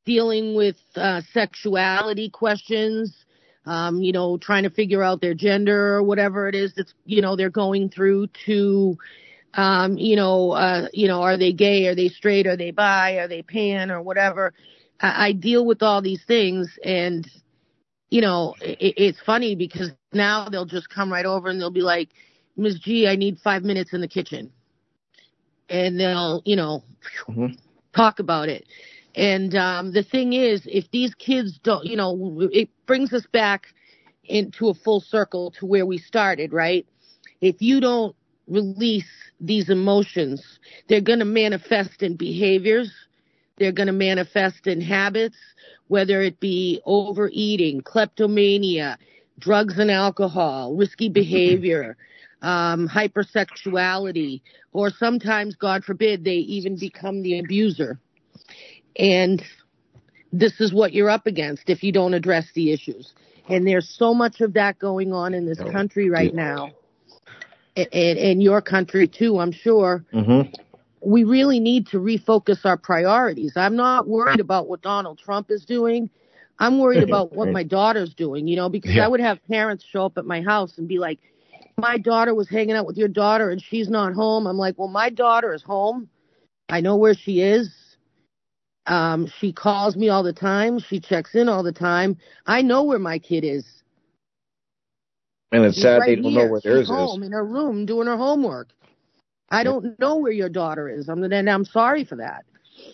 dealing with sexuality questions, trying to figure out their gender or whatever it is that's, they're going through to, are they gay? Are they straight? Are they bi? Are they pan or whatever? I deal with all these things, and, it's funny because now they'll just come right over and they'll be like, Ms. G, I need 5 minutes in the kitchen. And they'll, talk about it. And the thing is, if these kids don't, it brings us back into a full circle to where we started, right? If you don't release these emotions, they're going to manifest in behaviors. They're going to manifest in habits, whether it be overeating, kleptomania, drugs and alcohol, risky behavior, hypersexuality, or sometimes, God forbid, they even become the abuser. And this is what you're up against if you don't address the issues. And there's so much of that going on in this country right now, and your country too, I'm sure. Mm-hmm. We really need to refocus our priorities. I'm not worried about what Donald Trump is doing. I'm worried about what my daughter's doing, because I would have parents show up at my house and be like, my daughter was hanging out with your daughter and she's not home. I'm like, well, my daughter is home. I know where she is. She calls me all the time. She checks in all the time. I know where my kid is. And it's sad they don't know where theirs is. She's home in her room doing her homework. I don't know where your daughter is. I'm sorry for that.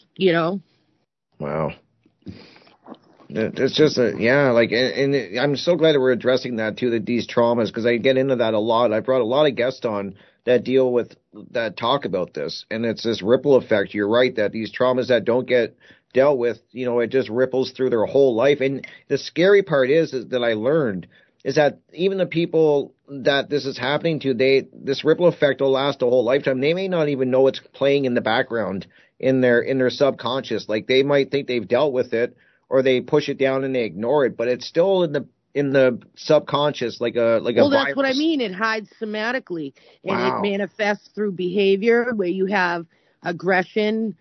Wow. It's just and I'm so glad that we're addressing that too, these traumas, because I get into that a lot. I brought a lot of guests on that talk about this, and it's this ripple effect. You're right that these traumas that don't get dealt with, it just ripples through their whole life. And the scary part is that I learned is that even the people that this is happening to, this ripple effect will last a whole lifetime. They may not even know it's playing in the background in their subconscious. Like they might think they've dealt with it, or they push it down and they ignore it, but it's still in the subconscious like a Well, that's virus. What I mean. It hides somatically, and Wow. It manifests through behavior where you have aggression,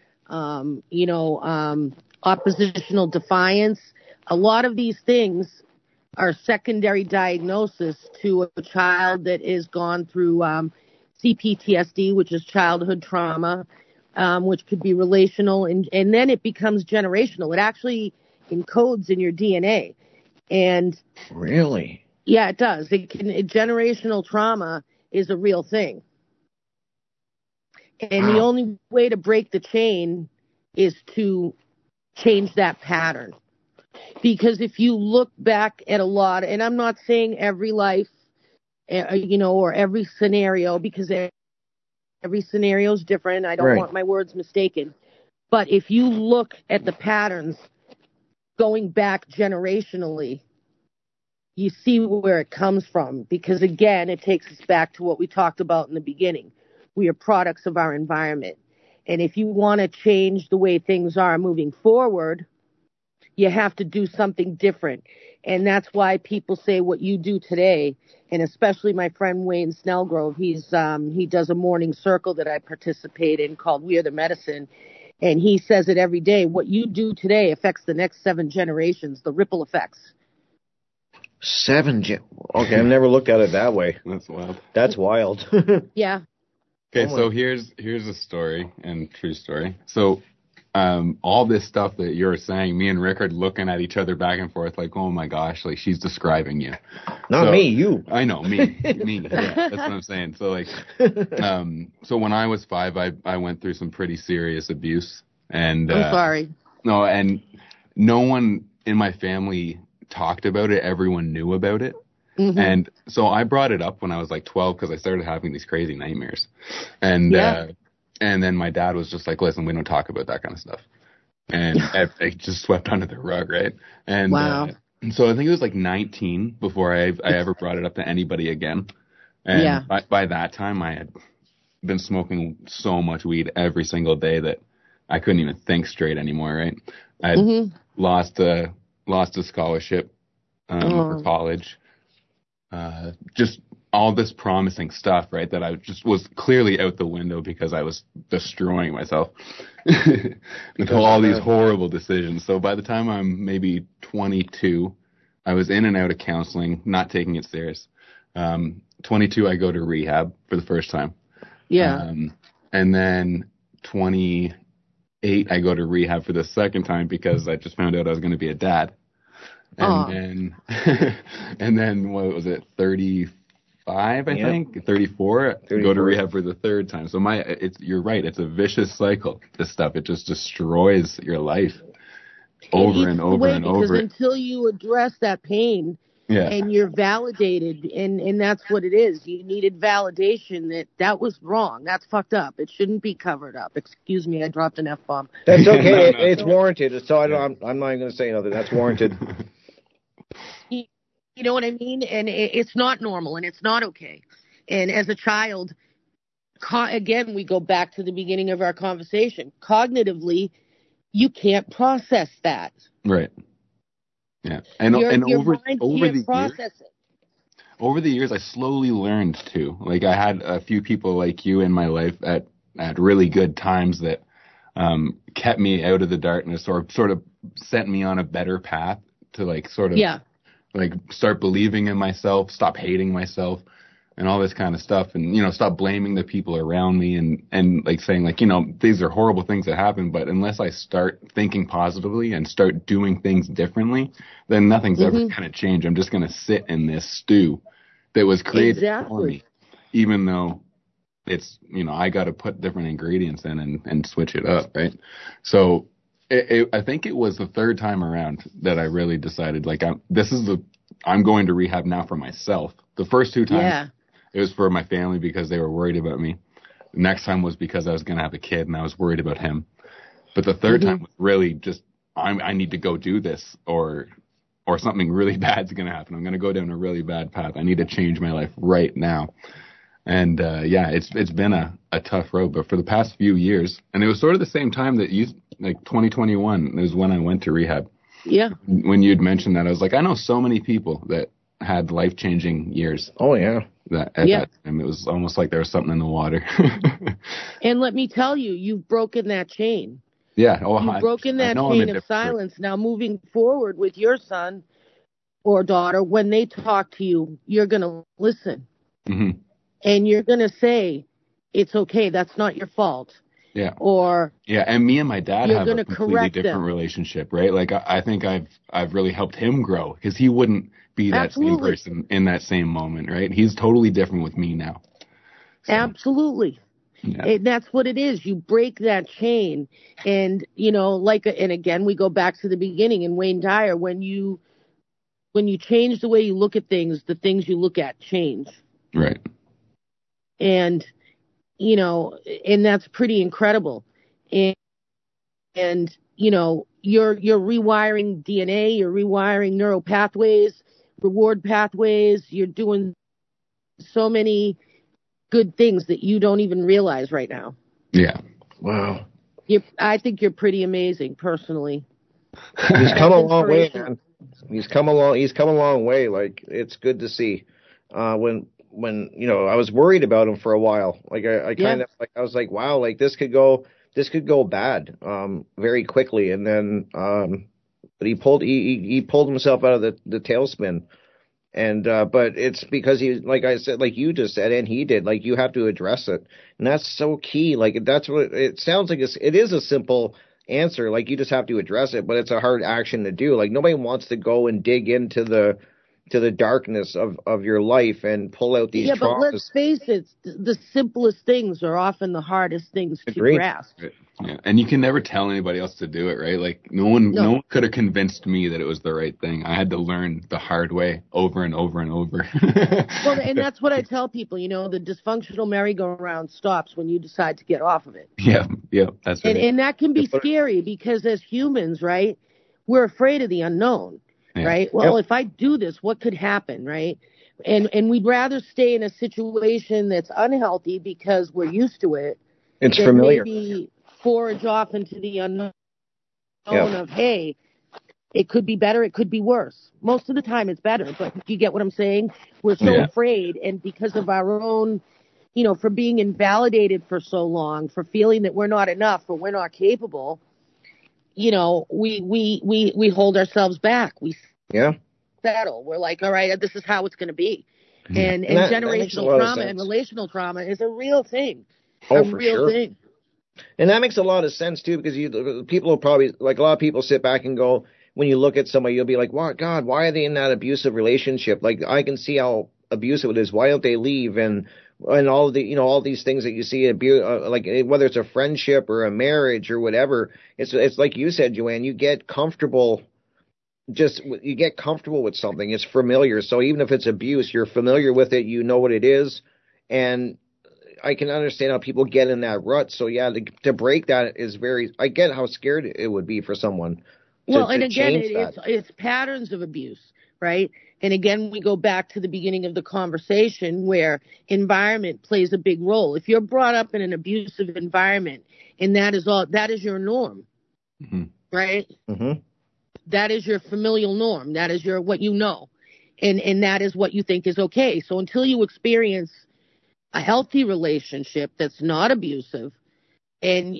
oppositional defiance. A lot of these things are secondary diagnosis to a child that is gone through CPTSD, which is childhood trauma, which could be relational, and then it becomes generational. It actually encodes in your DNA. And really? Yeah, it does. Generational trauma is a real thing. And The only way to break the chain is to change that pattern. Because if you look back at a lot, and I'm not saying every life, or every scenario, because every scenario is different. I don't want my words mistaken. But if you look at the patterns going back generationally, you see where it comes from. Because, again, it takes us back to what we talked about in the beginning. We are products of our environment. And if you want to change the way things are moving forward, you have to do something different. And that's why people say what you do today, and especially my friend Wayne Snellgrove, he does a morning circle that I participate in called We Are the Medicine. And he says it every day. What you do today affects the next 7 generations, the ripple effects. 7 Okay, I've never looked at it that way. That's wild. That's wild. Yeah. Okay, so here's a story, and true story. So all this stuff that you're saying, me and Rick are looking at each other back and forth like, oh my gosh, like she's describing you. Not me, you. I know, me. Yeah, that's what I'm saying. So like, so when I was 5, I went through some pretty serious abuse, and I'm sorry. No, and no one in my family talked about it. Everyone knew about it. Mm-hmm. And so I brought it up when I was like 12 because I started having these crazy nightmares. And and then my dad was just like, listen, we don't talk about that kind of stuff. And it just swept under the rug, right? And wow. So I think it was like 19 before I ever brought it up to anybody again. And by that time, I had been smoking so much weed every single day that I couldn't even think straight anymore, right? I had lost a scholarship for college. Just all this promising stuff, right, that I just was clearly out the window because I was destroying myself with all these horrible decisions. So by the time I'm maybe 22, I was in and out of counseling, not taking it serious. 22, I go to rehab for the first time. Yeah. And then 28, I go to rehab for the second time because I just found out I was going to be a dad. And then what was it, 35, I think, 34, go to rehab for the third time. So you're right, it's a vicious cycle, this stuff. It just destroys your life over and over and over. Because until you address that pain, and you're validated, and that's what it is. You needed validation that was wrong. That's fucked up. It shouldn't be covered up. Excuse me, I dropped an F-bomb. That's okay. It's warranted. So I'm not even going to say nothing. That's warranted. You know what I mean? And it's not normal, and it's not okay. And as a child, again, we go back to the beginning of our conversation. Cognitively, you can't process that. Right. Yeah, and over the years, I slowly learned to. Like, I had a few people like you in my life at really good times that kept me out of the darkness, or sort of sent me on a better path to like start believing in myself, stop hating myself, and all this kind of stuff, and stop blaming the people around me, and like saying like, these are horrible things that happen, but unless I start thinking positively and start doing things differently, then nothing's ever going to change. I'm just going to sit in this stew that was created for me, even though it's, I got to put different ingredients in and switch it up, right? So I think it was the third time around that I really decided, like, I'm going to rehab now for myself. The first two times, it was for my family because they were worried about me. The next time was because I was going to have a kid and I was worried about him. But the third time was really just, I need to go do this, or something really bad's going to happen. I'm going to go down a really bad path. I need to change my life right now. And it's been a tough road. But for the past few years, and it was sort of the same time that 2021 is when I went to rehab. Yeah. When you'd mentioned that, I was like, I know so many people that had life-changing years. Oh, yeah. That time, it was almost like there was something in the water. And let me tell you, you've broken that chain. Yeah. You've broken that chain of silence. Now, moving forward with your son or daughter, when they talk to you, you're going to listen. Mm-hmm. And you're going to say, it's okay, that's not your fault. Yeah. Or and me and my dad have a completely different relationship, right? Like, I think I've really helped him grow, because he wouldn't be that same person in that same moment, right? He's totally different with me now. So. Absolutely. Yeah. And that's what it is. You break that chain, and and again, we go back to the beginning in Wayne Dyer. When you change the way you look at things, the things you look at change. Right. And and that's pretty incredible. And you're rewiring DNA, you're rewiring neural pathways, reward pathways. You're doing so many good things that you don't even realize right now. Yeah. Wow. I think you're pretty amazing, personally. He's come a long way, man. He's come a long way. Like, it's good to see. When I was worried about him for a while. Like, I kind of I was like, wow, like this could go bad very quickly. And then but he pulled himself out of the tailspin. And but it's because he, like I said, like you just said, and he did, like, you have to address it. And that's so key. Like, that's what it sounds like. It is a simple answer. Like, you just have to address it, but it's a hard action to do. Like, nobody wants to go and dig into the darkness of your life and pull out these traumas. But let's face it, the simplest things are often the hardest things to grasp. Yeah, and you can never tell anybody else to do it, right? Like, no one could have convinced me that it was the right thing. I had to learn the hard way over and over and over. Well, and that's what I tell people, the dysfunctional merry-go-round stops when you decide to get off of it. Yeah, that's right. And that can be scary, because as humans, right, we're afraid of the unknown. Yeah. Right. Well, if I do this, what could happen? Right. And we'd rather stay in a situation that's unhealthy because we're used to it. It's familiar. Maybe forage off into the unknown of, hey, It could be better. It could be worse. Most of the time it's better, but do you get what I'm saying? We're so afraid, and because of our own, for being invalidated for so long, for feeling that we're not enough or we're not capable, we hold ourselves back. We settle. We're like, all right, this is how it's going to be. And generational trauma and relational trauma is a real thing. Oh, for sure. Thing. And that makes a lot of sense, too, because people will probably, like a lot of people sit back and go, when you look at somebody, you'll be like, "Wow, God, why are they in that abusive relationship? Like, I can see how abusive it is. Why don't they leave?" And all the, all these things that you see, like whether it's a friendship or a marriage or whatever, it's like you said, Joanne, you get comfortable. You get comfortable with something. It's familiar. So even if it's abuse, you're familiar with it. You know what it is. And I can understand how people get in that rut. So yeah, to break that is I get how scared it would be for someone. And again, it's patterns of abuse, right? And again, we go back to the beginning of the conversation where environment plays a big role. If you're brought up in an abusive environment and that is your norm, right? Mm-hmm. That is your familial norm. That is what you know. And that is what you think is okay. So until you experience a healthy relationship that's not abusive and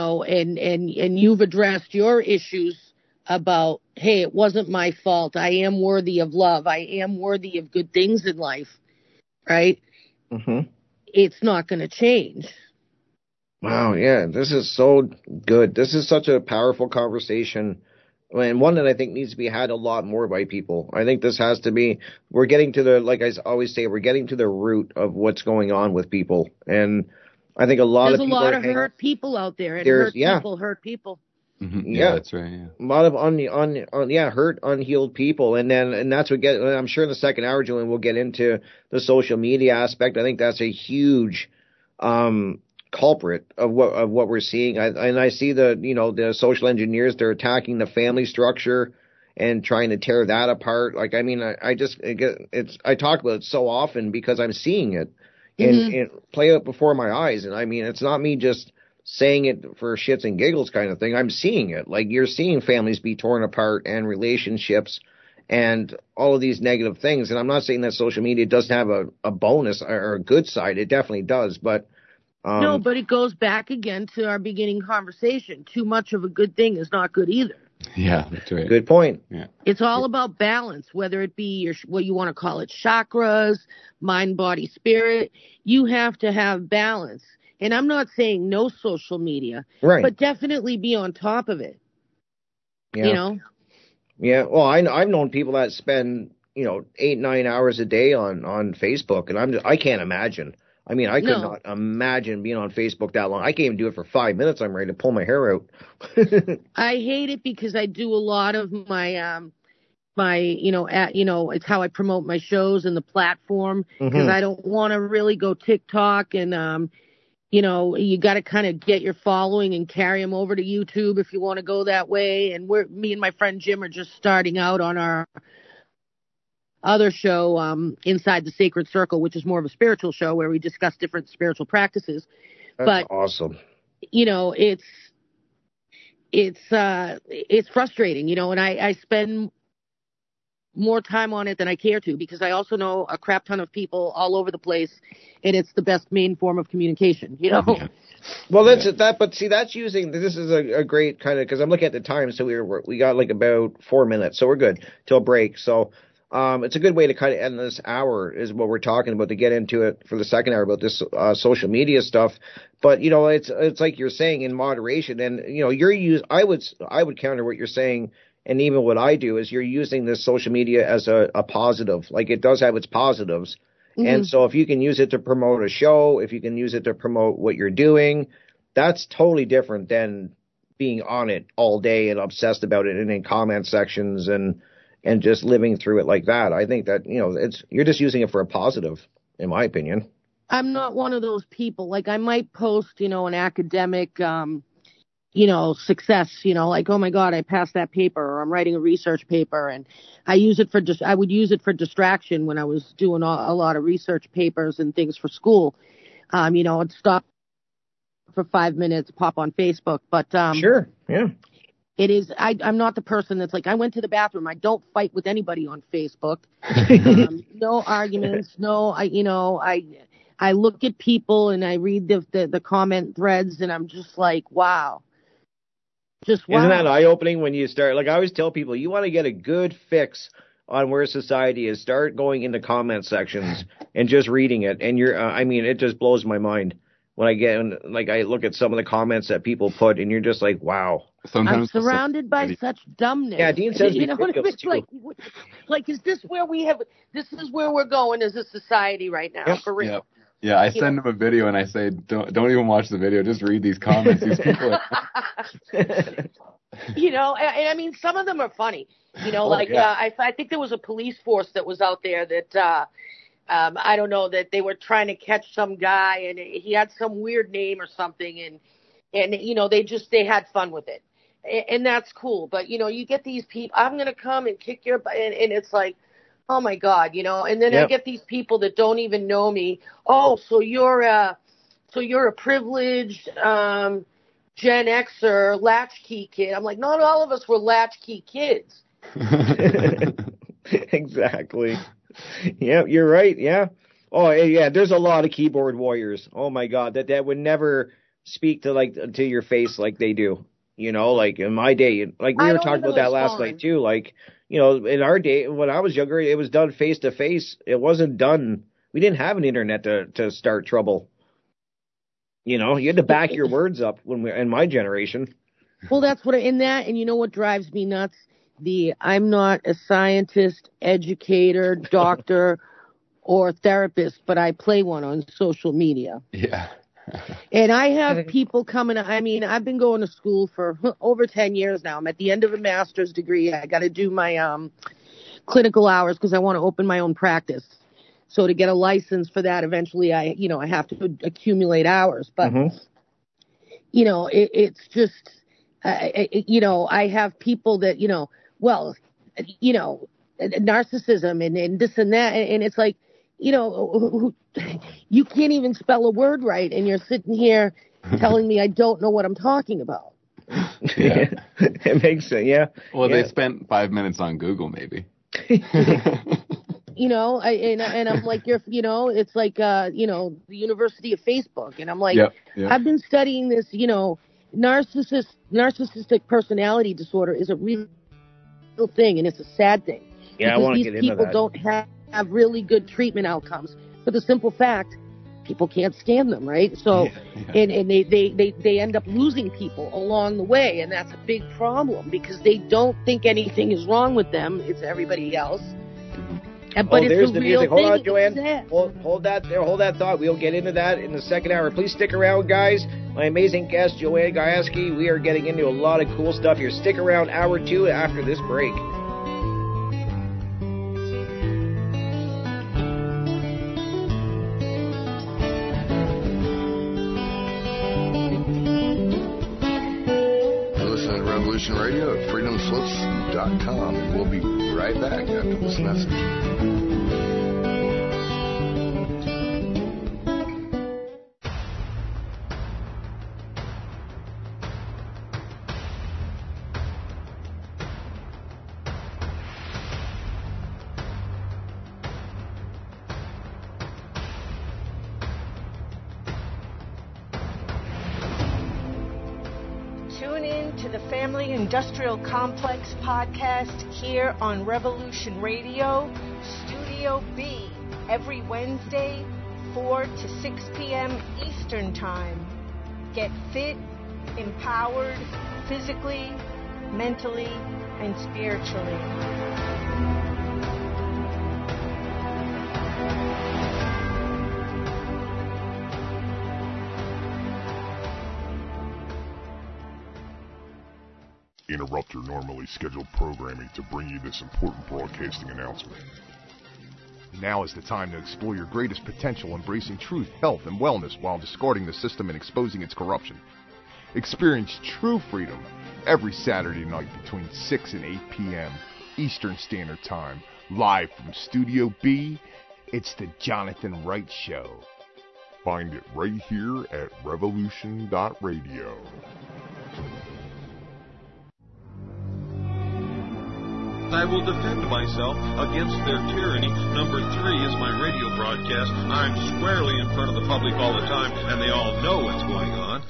you've addressed your issues about, hey, it wasn't my fault. I am worthy of love. I am worthy of good things in life, right? Mm-hmm. It's not going to change. Wow, yeah, this is so good. This is such a powerful conversation, and one that I think needs to be had a lot more by people. I think this has to be, we're getting to like I always say, we're getting to the root of what's going on with people. And I think there's a lot of hurt people out there, and hurt people. Mm-hmm. Yeah, that's right. Yeah. A lot of hurt, unhealed people, and that's what I'm sure in the second hour, Julian, we'll get into the social media aspect. I think that's a huge culprit of what we're seeing. I see the social engineers. They're attacking the family structure and trying to tear that apart. Like, I mean, I talk about it so often because I'm seeing it and play out before my eyes. And I mean, it's not me just saying it for shits and giggles kind of thing. I'm seeing it. Like, you're seeing families be torn apart and relationships and all of these negative things. And I'm not saying that social media doesn't have a bonus or a good side. It definitely does. But no, but it goes back again to our beginning conversation. Too much of a good thing is not good either. Yeah, that's right. Good point. Yeah. It's all about balance, whether it be what you want to call it, chakras, mind, body, spirit. You have to have balance. And I'm not saying no social media, right, but definitely be on top of it. Yeah. Yeah. Well, I've known people that spend 8-9 hours a day on Facebook, and I can't imagine. I mean, I could not imagine being on Facebook that long. I can't even do it for 5 minutes. I'm ready to pull my hair out. I hate it because I do a lot of my it's how I promote my shows and the platform, because I don't want to really go TikTok and you got to kind of get your following and carry them over to YouTube if you want to go that way. And me and my friend Jim are just starting out on our other show, Inside the Sacred Circle, which is more of a spiritual show where we discuss different spiritual practices. That's awesome. It's frustrating, and I spend more time on it than I care to, because I also know a crap ton of people all over the place, and it's the best main form of communication, Yeah. Well, that's that. But see, this is a great kind of, because I'm looking at the time, so we got like about 4 minutes, so we're good till break. So it's a good way to kind of end this hour, is what we're talking about, to get into it for the second hour about this social media stuff. But it's like you're saying, in moderation, and I would counter what you're saying. And even what I do is, you're using this social media as a positive. Like, it does have its positives. Mm-hmm. And so if you can use it to promote a show, if you can use it to promote what you're doing, that's totally different than being on it all day and obsessed about it and in comment sections and just living through it like that. I think that, you're just using it for a positive, in my opinion. I'm not one of those people. Like, I might post, an academic, success, like, oh my God, I passed that paper, or I'm writing a research paper, and I would use it for distraction when I was doing a lot of research papers and things for school. I'd stop for 5 minutes, pop on Facebook, but sure, yeah. It is. I'm not the person that's like, I went to the bathroom. I don't fight with anybody on Facebook. No arguments. No, I look at people and I read the comment threads and I'm just like, wow. Just wow. Isn't that eye-opening when you start? Like I always tell people, you want to get a good fix on where society is. Start going into comment sections and just reading it. And it just blows my mind when I look at some of the comments that people put, and you're just like, wow. Sometimes I'm surrounded by such dumbness. Yeah, Dean says, you know what I mean? Like, is this where this is where we're going as a society right now, for real? Yep. Yeah, I send them a video and I say, don't even watch the video, just read these comments. These people You know, and I mean, some of them are funny. You know, I think there was a police force that was out there that, I don't know, that they were trying to catch some guy and he had some weird name or something, and you know, they had fun with it. And that's cool. But, you know, you get these people, I'm going to come and kick your butt, and it's like, oh my God, you know, and then I get these people that don't even know me. Oh, so you're a privileged Gen Xer latchkey kid. I'm like, not all of us were latchkey kids. Exactly. Yeah, you're right. Yeah. Oh, yeah. There's a lot of keyboard warriors. Oh my God, that would never speak to your face like they do. You know, like in my day, like we were talking about that last night too. Like, you know, in our day, when I was younger, it was done face to face. It wasn't done. We didn't have an internet to start trouble. You know, you had to back your words up in my generation. Well, that's and you know what drives me nuts? I'm not a scientist, educator, doctor, or therapist, but I play one on social media. Yeah. And I have people coming. I mean, I've been going to school for over 10 years now. I'm at the end of a master's degree. I got to do my clinical hours because I want to open my own practice. So to get a license for that, eventually I have to accumulate hours. But, you know, it's just, I have people that, narcissism and this and that. And it's like, you know, you can't even spell a word right, and you're sitting here telling me I don't know what I'm talking about. Yeah. It makes sense, yeah. Well, they spent 5 minutes on Google, maybe. You know, and I'm like, it's like, the University of Facebook, and I'm like, I've been studying this, you know, narcissistic personality disorder is a real thing, and it's a sad thing. Yeah, I want to get into that. These people don't have really good treatment outcomes for the simple fact people can't stand them, right? So, and they end up losing people along the way, and that's a big problem because they don't think anything is wrong with them. It's everybody else. But there's the music. Hold on, Joanne. Hold that there. Hold that thought. We'll get into that in the second hour. Please stick around, guys. My amazing guest, Joanne Gajewski. We are getting into a lot of cool stuff here. Stick around hour 2 after this break. Radio at freedomslips.com, and we'll be right back after this message. Industrial Complex podcast here on Revolution Radio, Studio B, every Wednesday, 4 to 6 p.m. Eastern Time. Get fit, empowered, physically, mentally, and spiritually. Interrupt your normally scheduled programming to bring you this important broadcasting announcement. Now is the time to explore your greatest potential, embracing truth, health, and wellness while discarding the system and exposing its corruption. Experience true freedom every Saturday night between 6 and 8 p.m. Eastern Standard Time, live from Studio B. It's the Jonathan Wright Show. Find it right here at revolution.radio. I will defend myself against their tyranny. Number 3 is my radio broadcast. I'm squarely in front of the public all the time, and they all know what's going on.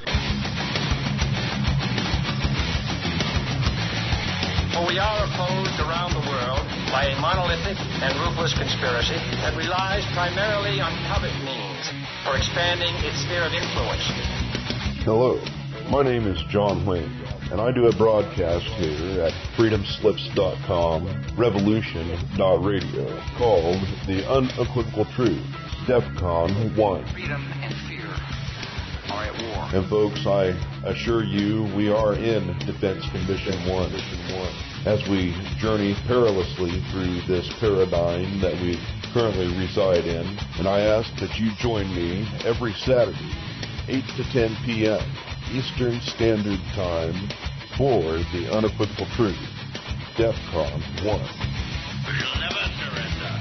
For we are opposed around the world by a monolithic and ruthless conspiracy that relies primarily on covert means for expanding its sphere of influence. Hello, my name is John Wayne, and I do a broadcast here at freedomslips.com, revolution.radio, called The Unequivocal Truth, DEFCON 1. Freedom and fear are at war. And folks, I assure you, we are in Defense Condition 1. As we journey perilously through this paradigm that we currently reside in, and I ask that you join me every Saturday, 8 to 10 p.m. Eastern Standard Time for The Unequivocal Truth, DEFCON 1. We'll never surrender.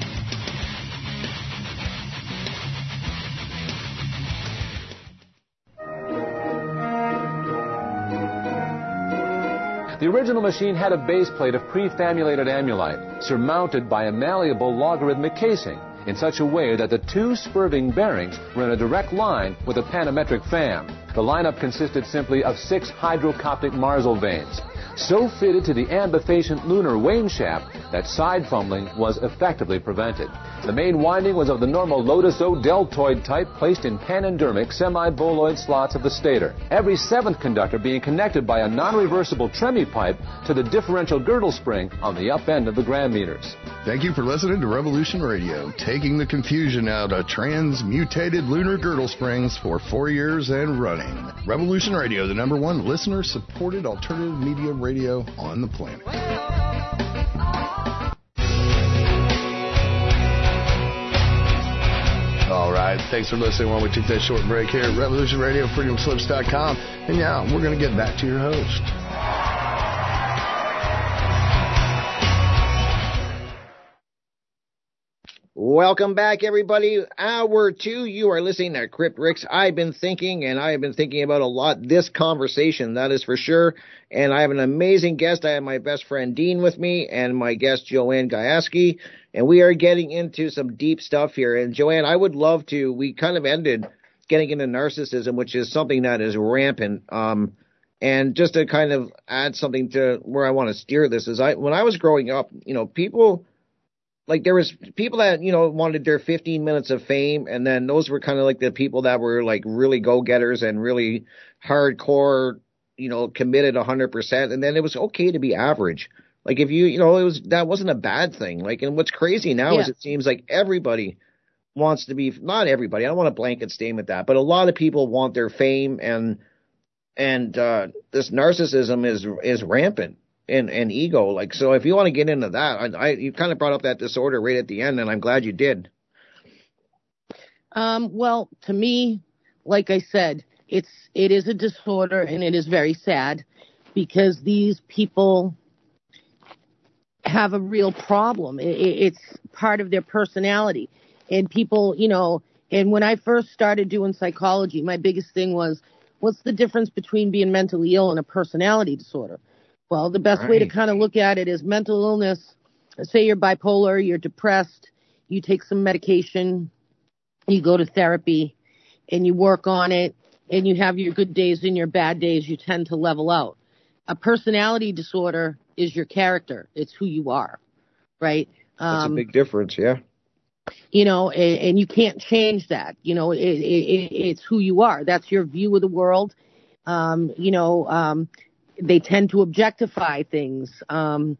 The original machine had a base plate of prefamulated amulite, surmounted by a malleable logarithmic casing, in such a way that the two spurving bearings were in a direct line with a panometric fan. The lineup consisted simply of 6 hydrocoptic Marsal vanes, so fitted to the ambifacient lunar wane shaft that side fumbling was effectively prevented. The main winding was of the normal Lotus O deltoid type, placed in panendermic semi-boloid slots of the stator, every 7th conductor being connected by a non-reversible Tremi pipe to the differential girdle spring on the up end of the gram meters. Thank you for listening to Revolution Radio, taking the confusion out of transmutated lunar girdle springs for 4 years and running. Revolution Radio, the #1 listener-supported alternative media radio on the planet. All right, thanks for listening while we take that short break here at Revolution Radio, freedomslips.com. And now we're going to get back to your host. Welcome back, everybody. Hour 2, you are listening to Crypt Ricks. I've been thinking, and I have been thinking about a lot this conversation, that is for sure. And I have an amazing guest. I have my best friend Dean with me, and my guest Joanne Gajewski. And we are getting into some deep stuff here. And Joanne, I would love to, we kind of ended getting into narcissism, which is something that is rampant. And just to kind of add something to where I want to steer this is, when I was growing up, people... Like, there was people that, wanted their 15 minutes of fame, and then those were kind of like the people that were, like, really go-getters and really hardcore, committed 100%, and then it was okay to be average. Like, if that wasn't a bad thing. Like, and what's crazy now is it seems like everybody wants to be, not everybody, I don't want to blanket statement that, but a lot of people want their fame, and this narcissism is rampant. And ego, like, so if you want to get into that, you kind of brought up that disorder right at the end, and I'm glad you did. Well, to me, like I said, it is a disorder, and it is very sad because these people have a real problem. It's part of their personality, and people, and when I first started doing psychology, my biggest thing was, what's the difference between being mentally ill and a personality disorder? Well, the best way to kind of look at it is mental illness. Say you're bipolar, you're depressed, you take some medication, you go to therapy, and you work on it, and you have your good days and your bad days, you tend to level out. A personality disorder is your character. It's who you are, right? That's a big difference, yeah. And you can't change that. It's who you are. That's your view of the world. They tend to objectify things, and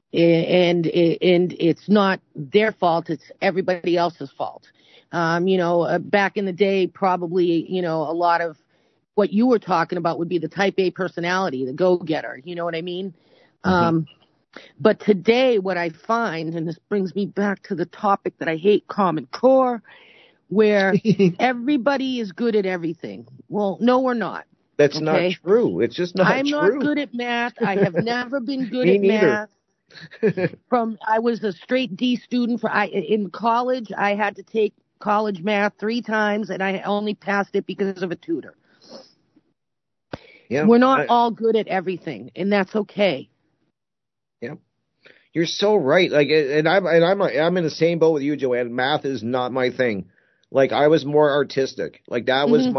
it's not their fault. It's everybody else's fault. Back in the day, probably, a lot of what you were talking about would be the type A personality, the go-getter. You know what I mean? Mm-hmm. But today, what I find, and this brings me back to the topic that I hate, Common Core, where everybody is good at everything. Well, no, we're not. That's not true. It's just not true. I'm not good at math. I have never been good at math. I was a straight D student. In college, I had to take college math 3 times, and I only passed it because of a tutor. Yeah, we're not all good at everything, and that's okay. Yeah. you're so right. Like, and I'm in the same boat with you, Joanne. Math is not my thing. Like, I was more artistic. Like, that was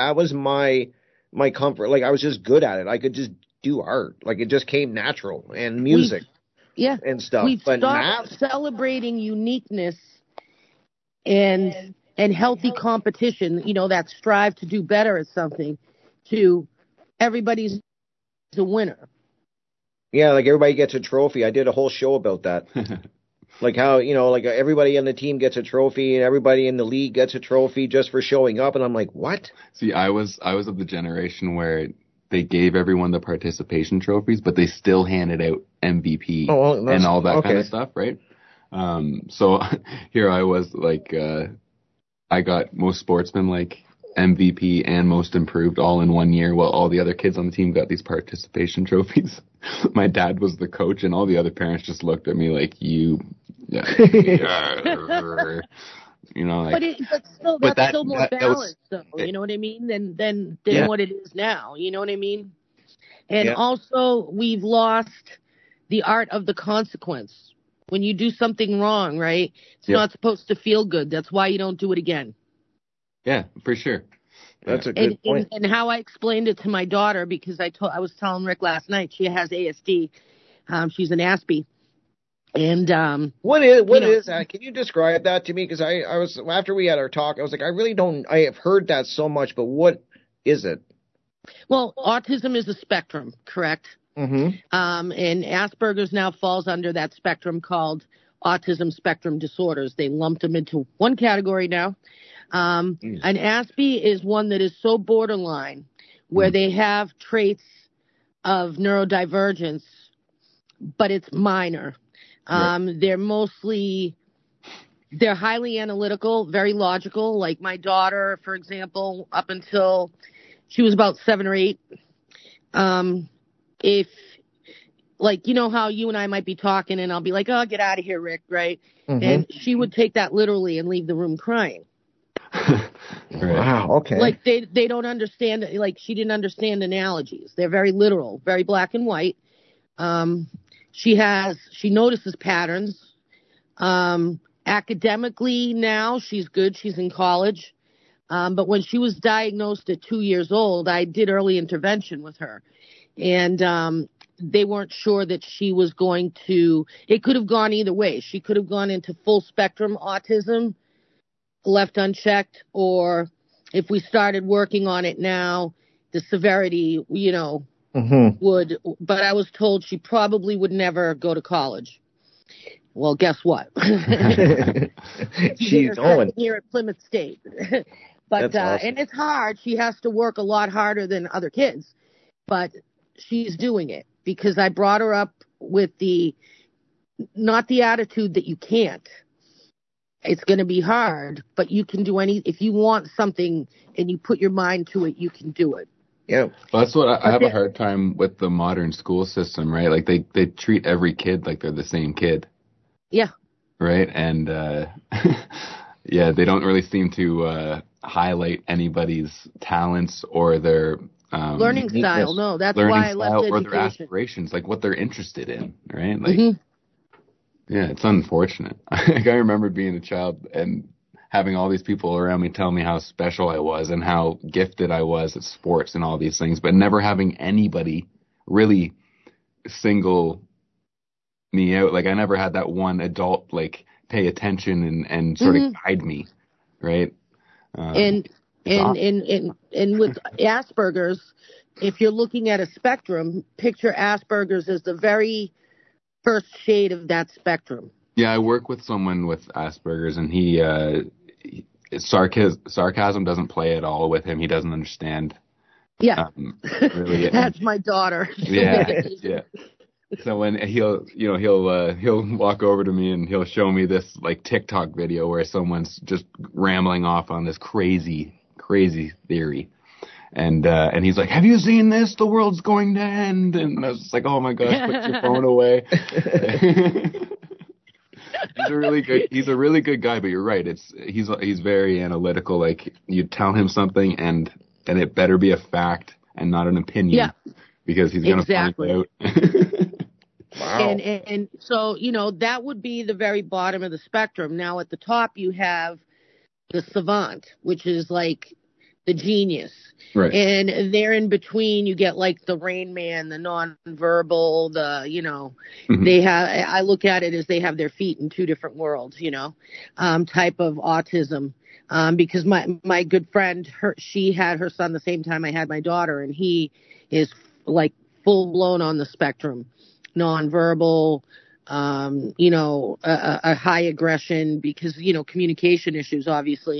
my comfort. Like, I was just good at it. I could just do art. Like, it just came natural, and music. And stuff. We've but stopped celebrating uniqueness and healthy competition, you know, that strive to do better at something, to everybody's a winner. Yeah, like everybody gets a trophy. I did a whole show about that. Like how, you know, like everybody on the team gets a trophy and everybody in the league gets a trophy just for showing up. And I'm like, what? See, I was of the generation where they gave everyone the participation trophies, but they still handed out MVP and all that kind of stuff, right? So here I was like, I got most sportsman like MVP and most improved all in 1 year, while all the other kids on the team got these participation trophies. My dad was the coach, and all the other parents just looked at me like, you know, like. But that's still more balanced, though. You know what I mean? Than what it is now. You know what I mean? And also, we've lost the art of the consequence. When you do something wrong, right? It's not supposed to feel good. That's why you don't do it again. Yeah, for sure. That's a good point. And how I explained it to my daughter, because I was telling Rick last night, she has ASD. She's an Aspie. And what is that? Can you describe that to me? Because I was, after we had our talk, I was like, I have heard that so much, but what is it? Well, autism is a spectrum, correct? Mm-hmm. And Asperger's now falls under that spectrum called autism spectrum disorders. They lumped them into one category now. An Aspie is one that is so borderline where they have traits of neurodivergence, but it's minor. They're highly analytical, very logical. Like my daughter, for example, up until she was about 7 or 8, if, like, you know how you and I might be talking and I'll be like, oh, get out of here, Rick, right? Mm-hmm. And she would take that literally and leave the room crying. Wow, okay. Like they don't understand, like she didn't understand analogies. They're very literal, very black and white. She notices patterns. Academically now she's good. She's in college. But when she was diagnosed at 2 years old, I did early intervention with her. And they weren't sure that she was going to, it could have gone either way. She could have gone into full spectrum autism, left unchecked, or if we started working on it now, the severity, you know, would, but I was told she probably would never go to college. Well, guess what? She's going here at Plymouth State. But, awesome. And it's hard. She has to work a lot harder than other kids, but she's doing it because I brought her up with not the attitude that you can't. It's going to be hard, but you can do if you want something and you put your mind to it, you can do it. Yeah. Well, that's what I have a hard time with the modern school system, right? Like they treat every kid like they're the same kid. Yeah. Right. And, yeah, they don't really seem to, highlight anybody's talents or their, learning style. No, that's why I left education. Or their aspirations, like what they're interested in, right? Like, yeah, it's unfortunate. Like I remember being a child and having all these people around me tell me how special I was and how gifted I was at sports and all these things, but never having anybody really single me out. Like I never had that one adult like pay attention and sort of guide me, right? And with Asperger's, if you're looking at a spectrum, picture Asperger's as the very first shade of that spectrum. Yeah, I work with someone with Asperger's, and he sarcasm doesn't play at all with him. He doesn't understand. Yeah, really, that's my daughter. Yeah, yeah. So when he'll walk over to me and he'll show me this like TikTok video where someone's just rambling off on this crazy theory. And he's like, have you seen this? The world's going to end. And I was just like, oh my gosh, put your phone away. He's a really good guy, but you're right. He's very analytical. Like you tell him something and it better be a fact and not an opinion. Yeah. Because he's going to find out. Wow. And so, that would be the very bottom of the spectrum. Now at the top you have the savant, which is like the genius. Right. And there in between you get like the Rain Man, the nonverbal, they have, I look at it as they have their feet in two different worlds, type of autism. Because my good friend, she had her son the same time I had my daughter, and he is like full blown on the spectrum, nonverbal, a high aggression because, communication issues, obviously.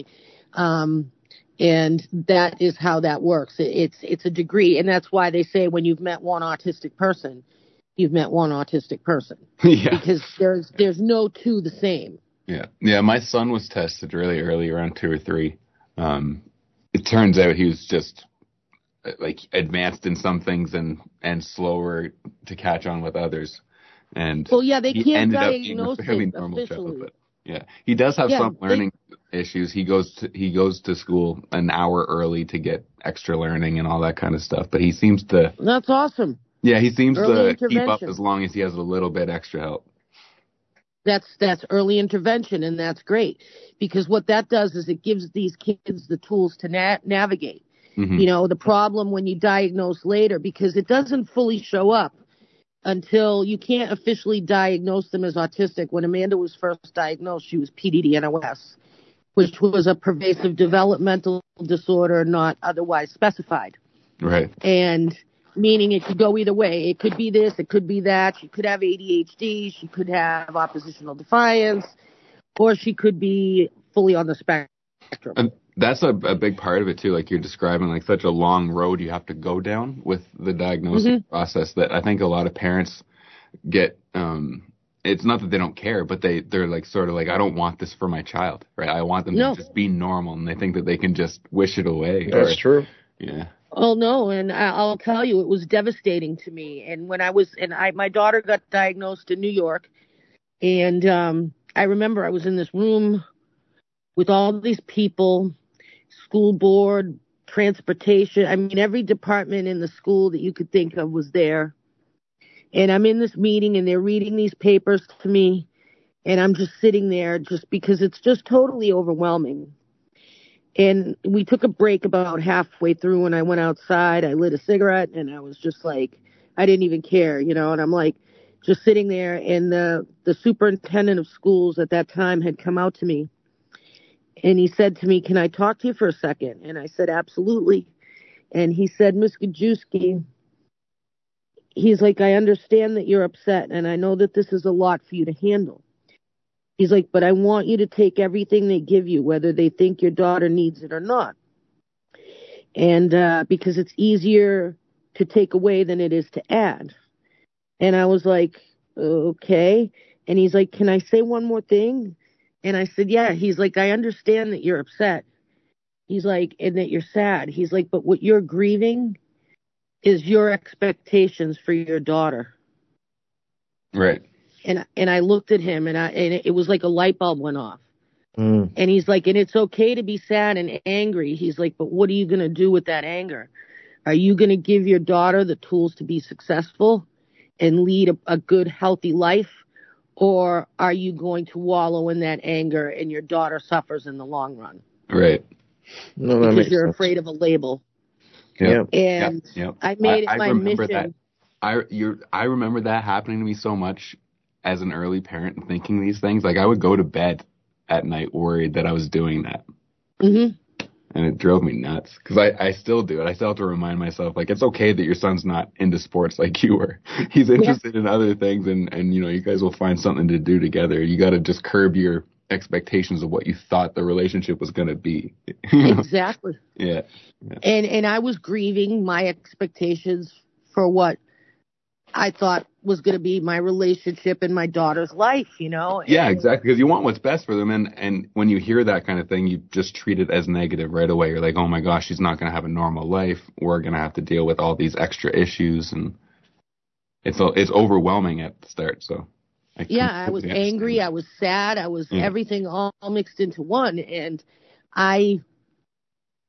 And that is how that works. It's a degree. And that's why they say when you've met one autistic person, you've met one autistic person. Yeah. Because there's no two the same. Yeah. Yeah. My son was tested really early, around 2 or 3. It turns out he was just like advanced in some things and slower to catch on with others. And well, yeah, they can't diagnose it officially. But yeah, he does have some learning issues. He goes to school an hour early to get extra learning and all that kind of stuff. But he seems to. That's awesome. Yeah, he seems to keep up as long as he has a little bit extra help. That's early intervention, and that's great because what that does is it gives these kids the tools to navigate. Mm-hmm. The problem when you diagnose later, because it doesn't fully show up until you can't officially diagnose them as autistic. When Amanda was first diagnosed, she was PDD-NOS, which was a pervasive developmental disorder not otherwise specified. Right. And meaning it could go either way. It could be this, it could be that. She could have ADHD, she could have oppositional defiance, or she could be fully on the spectrum. And that's a big part of it, too. Like you're describing, like such a long road you have to go down with the diagnosis process that I think a lot of parents get. It's not that they don't care, but they're like sort of like, I don't want this for my child, right? I want them to just be normal, and they think that they can just wish it away. That's true. Yeah. Oh, no, and I'll tell you, it was devastating to me. And when my daughter got diagnosed in New York, and I remember I was in this room with all these people, school board, transportation. I mean, every department in the school that you could think of was there. And I'm in this meeting, and they're reading these papers to me, and I'm just sitting there just because it's just totally overwhelming. And we took a break about halfway through, and I went outside. I lit a cigarette, and I was just like, I didn't even care, and I'm like just sitting there. And the superintendent of schools at that time had come out to me, and he said to me, can I talk to you for a second? And I said, absolutely. And he said, Ms. Gajewski, he's like, I understand that you're upset, and I know that this is a lot for you to handle. He's like, but I want you to take everything they give you, whether they think your daughter needs it or not. And because it's easier to take away than it is to add. And I was like, okay. And he's like, can I say one more thing? And I said, yeah. He's like, I understand that you're upset. He's like, and that you're sad. He's like, but what you're grieving is your expectations for your daughter. Right. And I looked at him, and it was like a light bulb went off. And he's like, and it's okay to be sad and angry. He's like, but what are you going to do with that anger? Are you going to give your daughter the tools to be successful and lead a good, healthy life? Or are you going to wallow in that anger and your daughter suffers in the long run? Right. No, because you're afraid of a label. Yeah. And I made it my mission. That. I remember that happening to me so much as an early parent and thinking these things. Like I would go to bed at night worried that I was doing that. Mm-hmm. And it drove me nuts because I still do it. I still have to remind myself, like, it's okay that your son's not into sports like you were. He's interested in other things, and you guys will find something to do together. You got to just curb your expectations of what you thought the relationship was going to be. Exactly. Yeah. And I was grieving my expectations for what I thought was going to be my relationship in my daughter's life, Yeah, exactly. Because you want what's best for them. And when you hear that kind of thing, you just treat it as negative right away. You're like, oh my gosh, she's not going to have a normal life. We're going to have to deal with all these extra issues. And it's overwhelming at the start. So I was angry. I was sad. I was everything all mixed into one. And I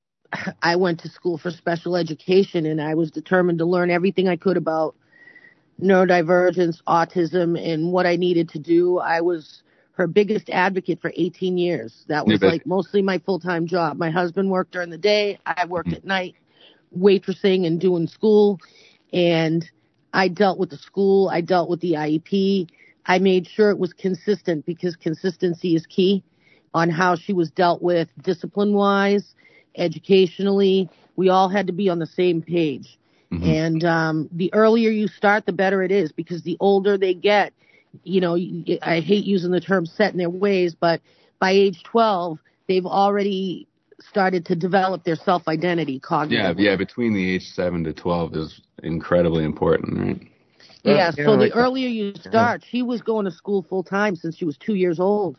went to school for special education, and I was determined to learn everything I could about neurodivergence, autism, and what I needed to do. I was her biggest advocate for 18 years. That was like mostly my full-time job. My husband worked during the day. I worked at night, waitressing and doing school. And I dealt with the school. I dealt with the IEP. I made sure it was consistent because consistency is key on how she was dealt with discipline-wise, educationally. We all had to be on the same page. And the earlier you start, the better it is, because the older they get, you know, I hate using the term set in their ways, but by age 12, they've already started to develop their self-identity cognitively. Yeah, between the age 7 to 12 is incredibly important, right? Yeah, so the earlier you start, she was going to school full-time since she was 2 years old.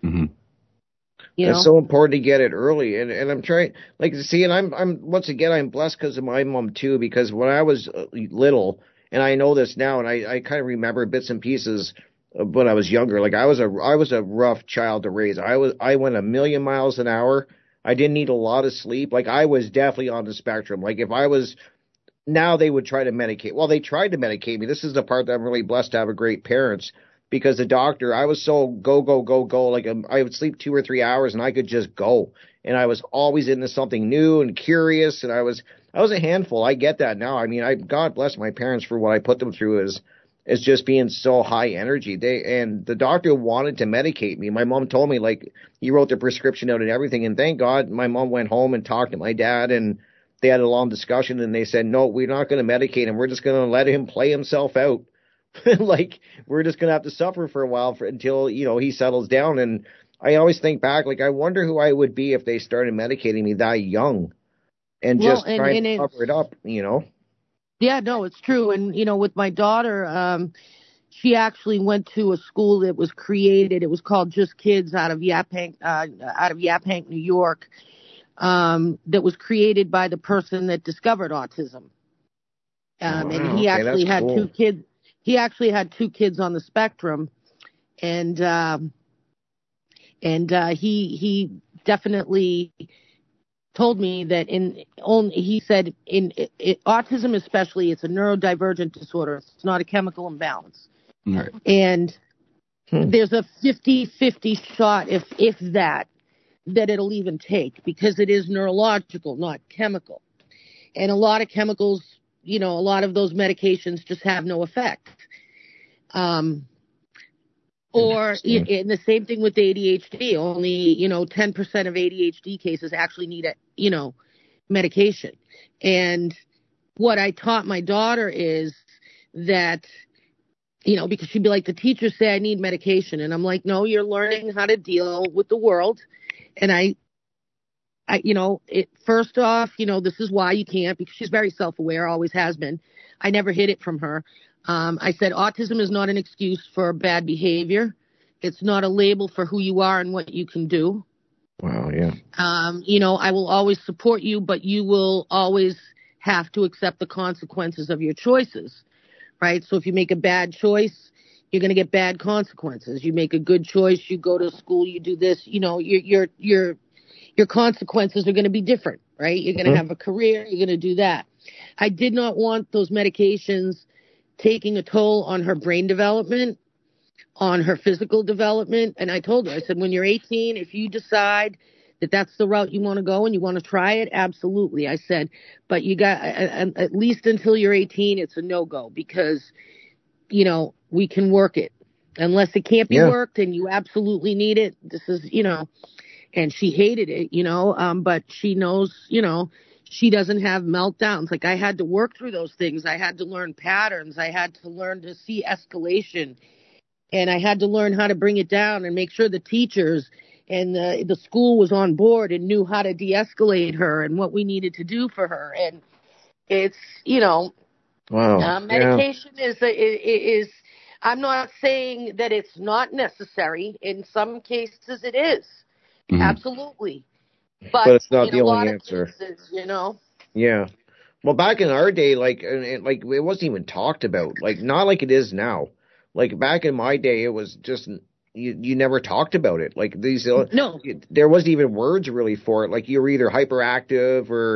It's so important to get it early, and I'm trying, like, see, and I'm once again, I'm blessed because of my mom too, because when I was little, and I know this now, and I kind of remember bits and pieces of when I was younger. Like I was a rough child to raise. I went a million miles an hour. I didn't need a lot of sleep. Like I was definitely on the spectrum. Like if I was, now they would try to medicate. Well, they tried to medicate me. This is the part that I'm really blessed to have a great parents. Because the doctor, I was so go. Like I would sleep 2 or 3 hours and I could just go. And I was always into something new and curious. And I was a handful. I get that now. I mean, God bless my parents for what I put them through as just being so high energy. And the doctor wanted to medicate me. My mom told me, like, he wrote the prescription out and everything. And thank God my mom went home and talked to my dad, and they had a long discussion, and they said, no, we're not going to medicate him. We're just going to let him play himself out. Like, we're just going to have to suffer for a while until, you know, he settles down. And I always think back, like, I wonder who I would be if they started medicating me that young and just trying to cover it up, you know? Yeah, no, it's true. And, you know, with my daughter, she actually went to a school that was created. It was called Just Kids out of Yaphank, New York, that was created by the person that discovered autism. And he actually had two kids. He actually had 2 kids on the spectrum, and he definitely told me that he said autism especially, it's a neurodivergent disorder. It's not a chemical imbalance. Right. And there's a 50-50 shot, if that it'll even take, because it is neurological, not chemical. And a lot of chemicals, you know, a lot of those medications just have no effect. And the same thing with ADHD. Only, you know, 10% of ADHD cases actually need medication. And what I taught my daughter is that, you know, because she'd be like, the teacher said I need medication. And I'm like, no, you're learning how to deal with the world. And I you know, first off, you know, this is why you can't, because she's very self-aware, always has been. I never hid it from her. I said, autism is not an excuse for bad behavior. It's not a label for who you are and what you can do. Wow, yeah. You know, I will always support you, but you will always have to accept the consequences of your choices, right? So if you make a bad choice, you're going to get bad consequences. You make a good choice, you go to school, you do this, you know, your consequences are going to be different, right? You're going to have a career. You're going to do that. I did not want those medications taking a toll on her brain development, on her physical development. And I told her, I said, when you're 18, if you decide that that's the route you want to go and you want to try it, absolutely. I said, but you got, at least until you're 18, it's a no-go, because, you know, we can work it. Unless it can't be worked and you absolutely need it, this is, you know. And she hated it, you know, but she knows, you know, she doesn't have meltdowns. Like, I had to work through those things. I had to learn patterns. I had to learn to see escalation. And I had to learn how to bring it down and make sure the teachers and the school was on board and knew how to de-escalate her and what we needed to do for her. And it's, you know, medication is, I'm not saying that it's not necessary. In some cases it is. Absolutely. But it's not the only answer. Cases, you know? Yeah. Well, back in our day, like it wasn't even talked about. Like, not like it is now. Like, back in my day, it was just, you never talked about it. Like, there wasn't even words really for it. Like, you were either hyperactive or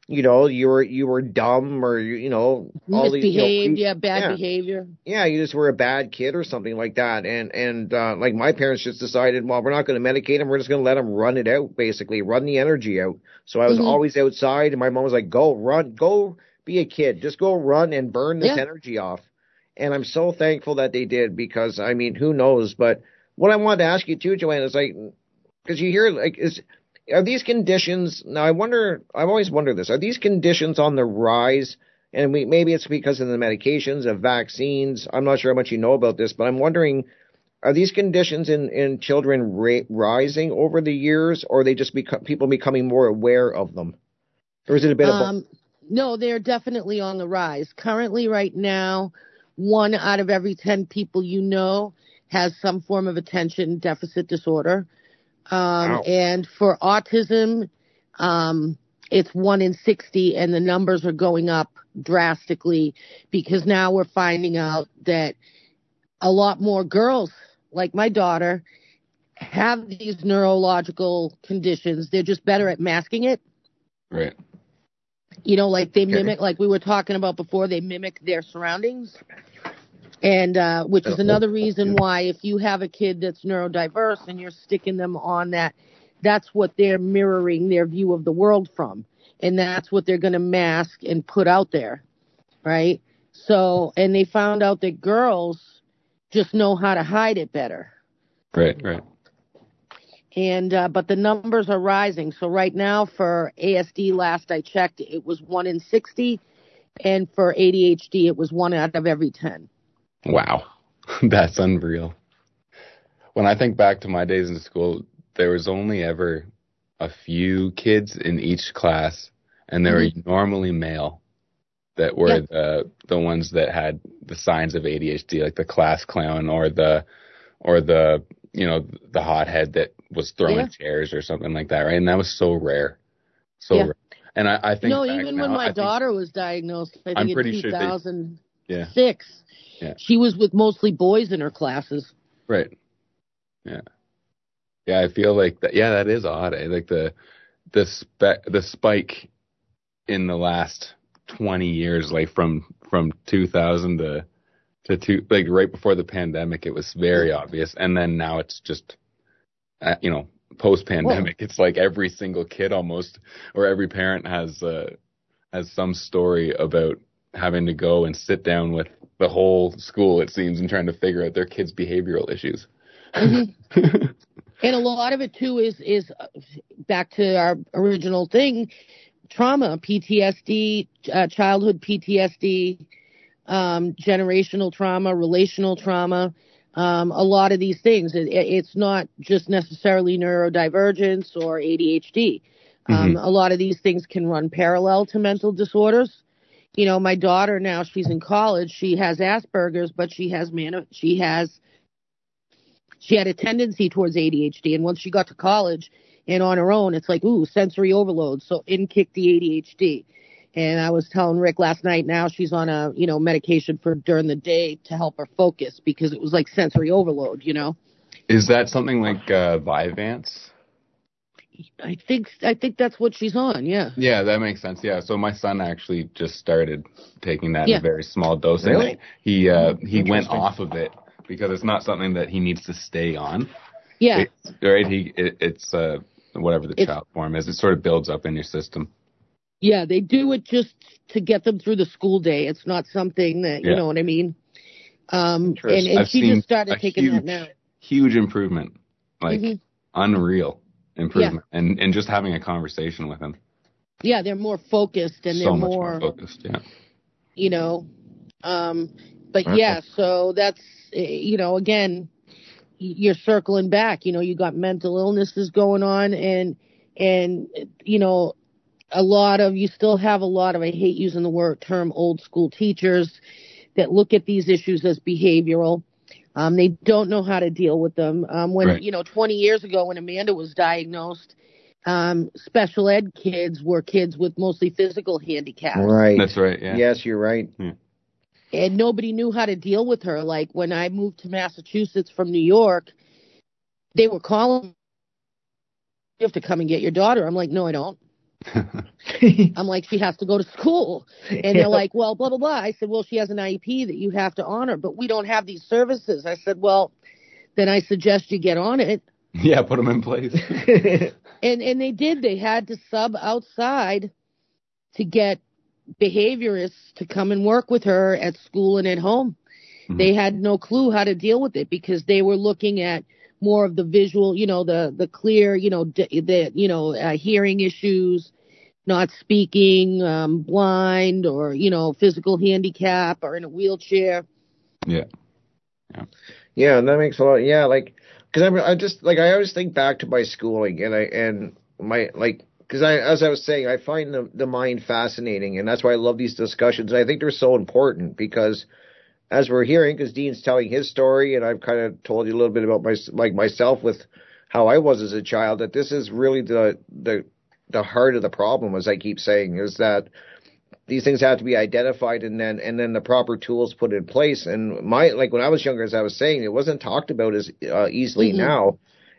you know, you were dumb or, you know, all these, misbehaved, you know, bad behavior. Yeah, you just were a bad kid or something like that. And like my parents just decided, well, we're not going to medicate him. We're just going to let him run it out, basically, run the energy out. So I was always outside, and my mom was like, go run, go be a kid. Just go run and burn this energy off. And I'm so thankful that they did, because, I mean, who knows? But what I wanted to ask you too, Joanne, is like, because you hear, like, are these conditions, now I've always wondered this, are these conditions on the rise? And maybe it's because of the medications, of vaccines. I'm not sure how much you know about this, but I'm wondering, are these conditions in children rising over the years, or are they just people becoming more aware of them? Or is it a bit of both? No, they're definitely on the rise. Currently, right now, 1 out of every 10 people you know has some form of attention deficit disorder. Wow. And for autism, it's 1 in 60, and the numbers are going up drastically, because now we're finding out that a lot more girls, like my daughter, have these neurological conditions. They're just better at masking it. Right. You know, like they mimic, like we were talking about before, they mimic their surroundings. And which is another reason why, if you have a kid that's neurodiverse and you're sticking them on that, that's what they're mirroring their view of the world from. And that's what they're going to mask and put out there. Right. So, and they found out that girls just know how to hide it better. Right, right. And, but the numbers are rising. So right now for ASD, last I checked, it was 1 in 60. And for ADHD, it was 1 out of every 10. Wow. That's unreal. When I think back to my days in school, there was only ever a few kids in each class, and they were normally male, that were the ones that had the signs of ADHD, like the class clown or the you know, the hothead that was throwing chairs or something like that, right? And that was so rare. So rare. And I think even when my daughter was diagnosed, I think in 2006, she was with mostly boys in her classes. Right. Yeah. Yeah, I feel like that. Yeah, that is odd. Like the spike in the last 20 years, like from 2000 to like right before the pandemic, it was very obvious. And then now it's just, you know, post-pandemic, it's like every single kid almost, or every parent has some story about having to go and sit down with the whole school, it seems, and trying to figure out their kids' behavioral issues. Mm-hmm. And a lot of it too is back to our original thing, trauma, PTSD, childhood PTSD, generational trauma, relational trauma. A lot of these things, it's not just necessarily neurodivergence or ADHD. A lot of these things can run parallel to mental disorders. You know, my daughter now, she's in college. She has Asperger's, but she had a tendency towards ADHD. And once she got to college and on her own, it's like, ooh, sensory overload. So in kicked the ADHD. And I was telling Rick last night, now she's on a, you know, medication for during the day to help her focus, because it was like sensory overload, you know. Is that something like Vyvanse? I think that's what she's on. Yeah. Yeah, that makes sense. Yeah. So my son actually just started taking that in a very small dose. Really? He went off of it because it's not something that he needs to stay on. Yeah. It's whatever the child form is. It sort of builds up in your system. Yeah, they do it just to get them through the school day. It's not something that, you know what I mean? And she just started taking that now. Huge improvement. Like, unreal improvement. Yeah. And just having a conversation with him. Yeah, they're more focused and they're more focused, yeah. You know, but yeah, so that's, you know, again, you're circling back. You know, you got mental illnesses going on and you know, you still have a lot of, I hate using the term old school teachers that look at these issues as behavioral. They don't know how to deal with them. You know, 20 years ago when Amanda was diagnosed, special ed kids were kids with mostly physical handicaps. Right. That's right. Yeah. Yes, you're right. Yeah. And nobody knew how to deal with her. Like when I moved to Massachusetts from New York, they were calling, you have to come and get your daughter. I'm like, no, I don't. I'm like, she has to go to school. And they're like, well, blah, blah, blah. I said, well, she has an IEP that you have to honor, but we don't have these services. I said, well, then I suggest you get on it. Yeah, put them in place. And they did. They had to sub outside to get behaviorists to come and work with her at school and at home. Mm-hmm. They had no clue how to deal with it because they were looking at more of the visual, the clear, hearing issues, not speaking, blind, or, physical handicap, or in a wheelchair. Yeah. Yeah, and that makes a lot. Yeah, because I just I always think back to my schooling, because as I was saying, I find the mind fascinating, and that's why I love these discussions. I think they're so important because, as we're hearing, because Dean's telling his story, and I've kind of told you a little bit about myself with how I was as a child, that this is really the heart of the problem, as I keep saying, is that these things have to be identified and then the proper tools put in place. And when I was younger, as I was saying, it wasn't talked about as easily now.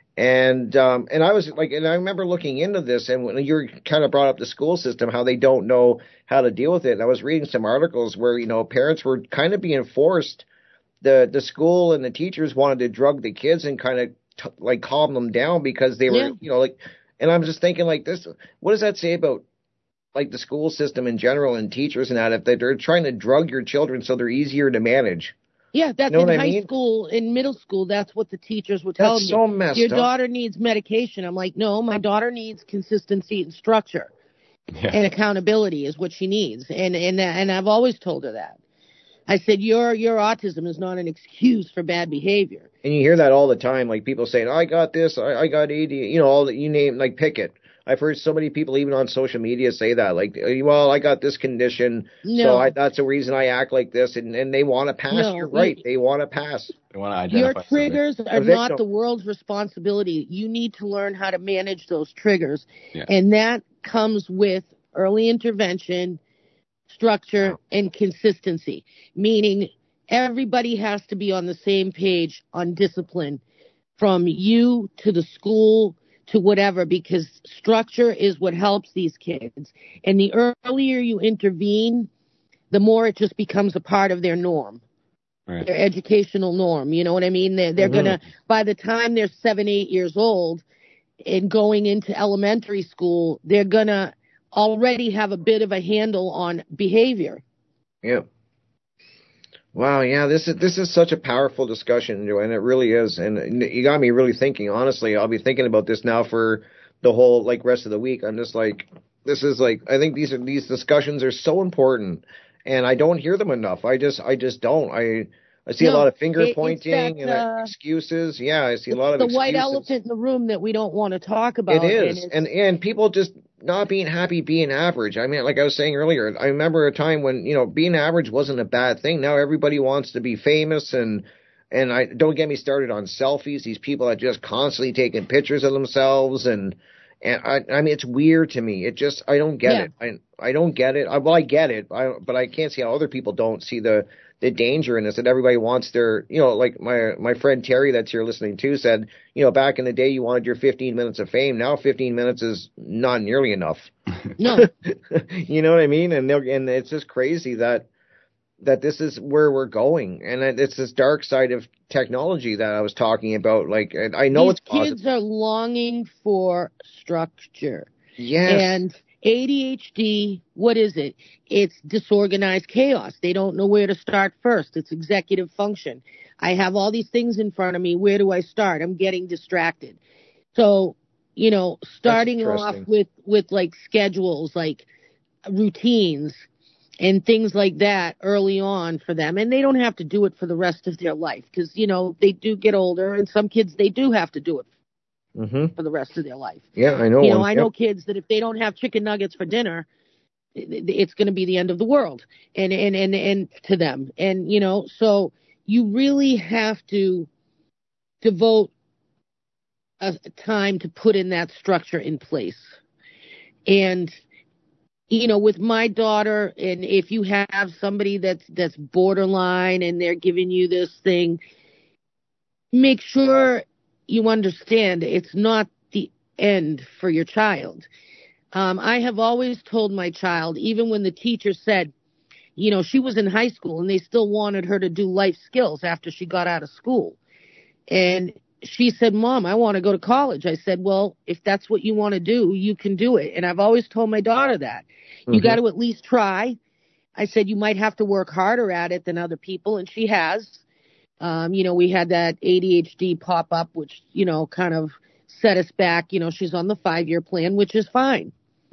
And I was and I remember looking into this, and when you kind of brought up the school system, how they don't know how to deal with it. And I was reading some articles where, parents were kind of being forced, the school and the teachers wanted to drug the kids and kind of calm them down because they were, and I'm just thinking this, what does that say about the school system in general and teachers and that, if they're trying to drug your children so they're easier to manage? Yeah, that's in high school, in middle school. That's what the teachers were telling me. That's so messed Your up. daughter needs medication. I'm like, no, my daughter needs consistency and structure and accountability is what she needs. And I've always told her that. I said, your autism is not an excuse for bad behavior. And you hear that all the time, people saying, I got this, I got AD, all that you name, pick it. I've heard so many people even on social media say that, well, I got this condition, so that's the reason I act like this, and they want to pass. No, you're right. They want to pass. They want to identify. Your triggers are not the world's responsibility. You need to learn how to manage those triggers, and that comes with early intervention, structure, and consistency, meaning everybody has to be on the same page on discipline, from you to the school to whatever, because structure is what helps these kids. And the earlier you intervene, the more it just becomes a part of their norm, their educational norm. You know what I mean? They're going to, by the time they're 7, 8 years old and going into elementary school, they're going to already have a bit of a handle on behavior. Yeah. Wow, yeah, this is such a powerful discussion, and it really is. And you got me really thinking. Honestly, I'll be thinking about this now for the whole rest of the week. I'm just this is I think these discussions are so important, and I don't hear them enough. I just don't. I see a lot of finger pointing and excuses. Yeah, I see a lot of excuses. The white elephant in the room that we don't want to talk about. It is, and people just not being happy being average. I mean, like I was saying earlier, I remember a time when being average wasn't a bad thing. Now everybody wants to be famous, and I don't get me started on selfies. These people are just constantly taking pictures of themselves, and I mean, it's weird to me. I don't get it. I don't get it. Well, I get it, but I can't see how other people don't see the danger in this, that everybody wants their, like my friend Terry that's here listening too said, back in the day you wanted your 15 minutes of fame. Now 15 minutes is not nearly enough. No. You know what I mean? And it's just crazy that this is where we're going. And it's this dark side of technology that I was talking about. I know these kids are longing for structure. Yes. And ADHD, what is it? It's disorganized chaos. They don't know where to start first. It's executive function. I have all these things in front of me. Where do I start? I'm getting distracted. So, starting off with schedules, routines and things like that early on for them. And they don't have to do it for the rest of their life because, they do get older, and some kids, they do have to do it for the rest of their life. Yeah, I know. I know kids that if they don't have chicken nuggets for dinner, it's going to be the end of the world, and to them. And so you really have to devote a time to put in that structure in place. And with my daughter, and if you have somebody that's borderline and they're giving you this thing, make sure you understand it's not the end for your child. I have always told my child, even when the teacher said, you know, she was in high school and they still wanted her to do life skills after she got out of school. And she said, Mom, I want to go to college. I said, well, if that's what you want to do, you can do it. And I've always told my daughter that. You got to at least try. I said, you might have to work harder at it than other people. And she has. You know, we had that ADHD pop up, which, you know, kind of set us back. You know, she's on the 5-year plan, which is fine.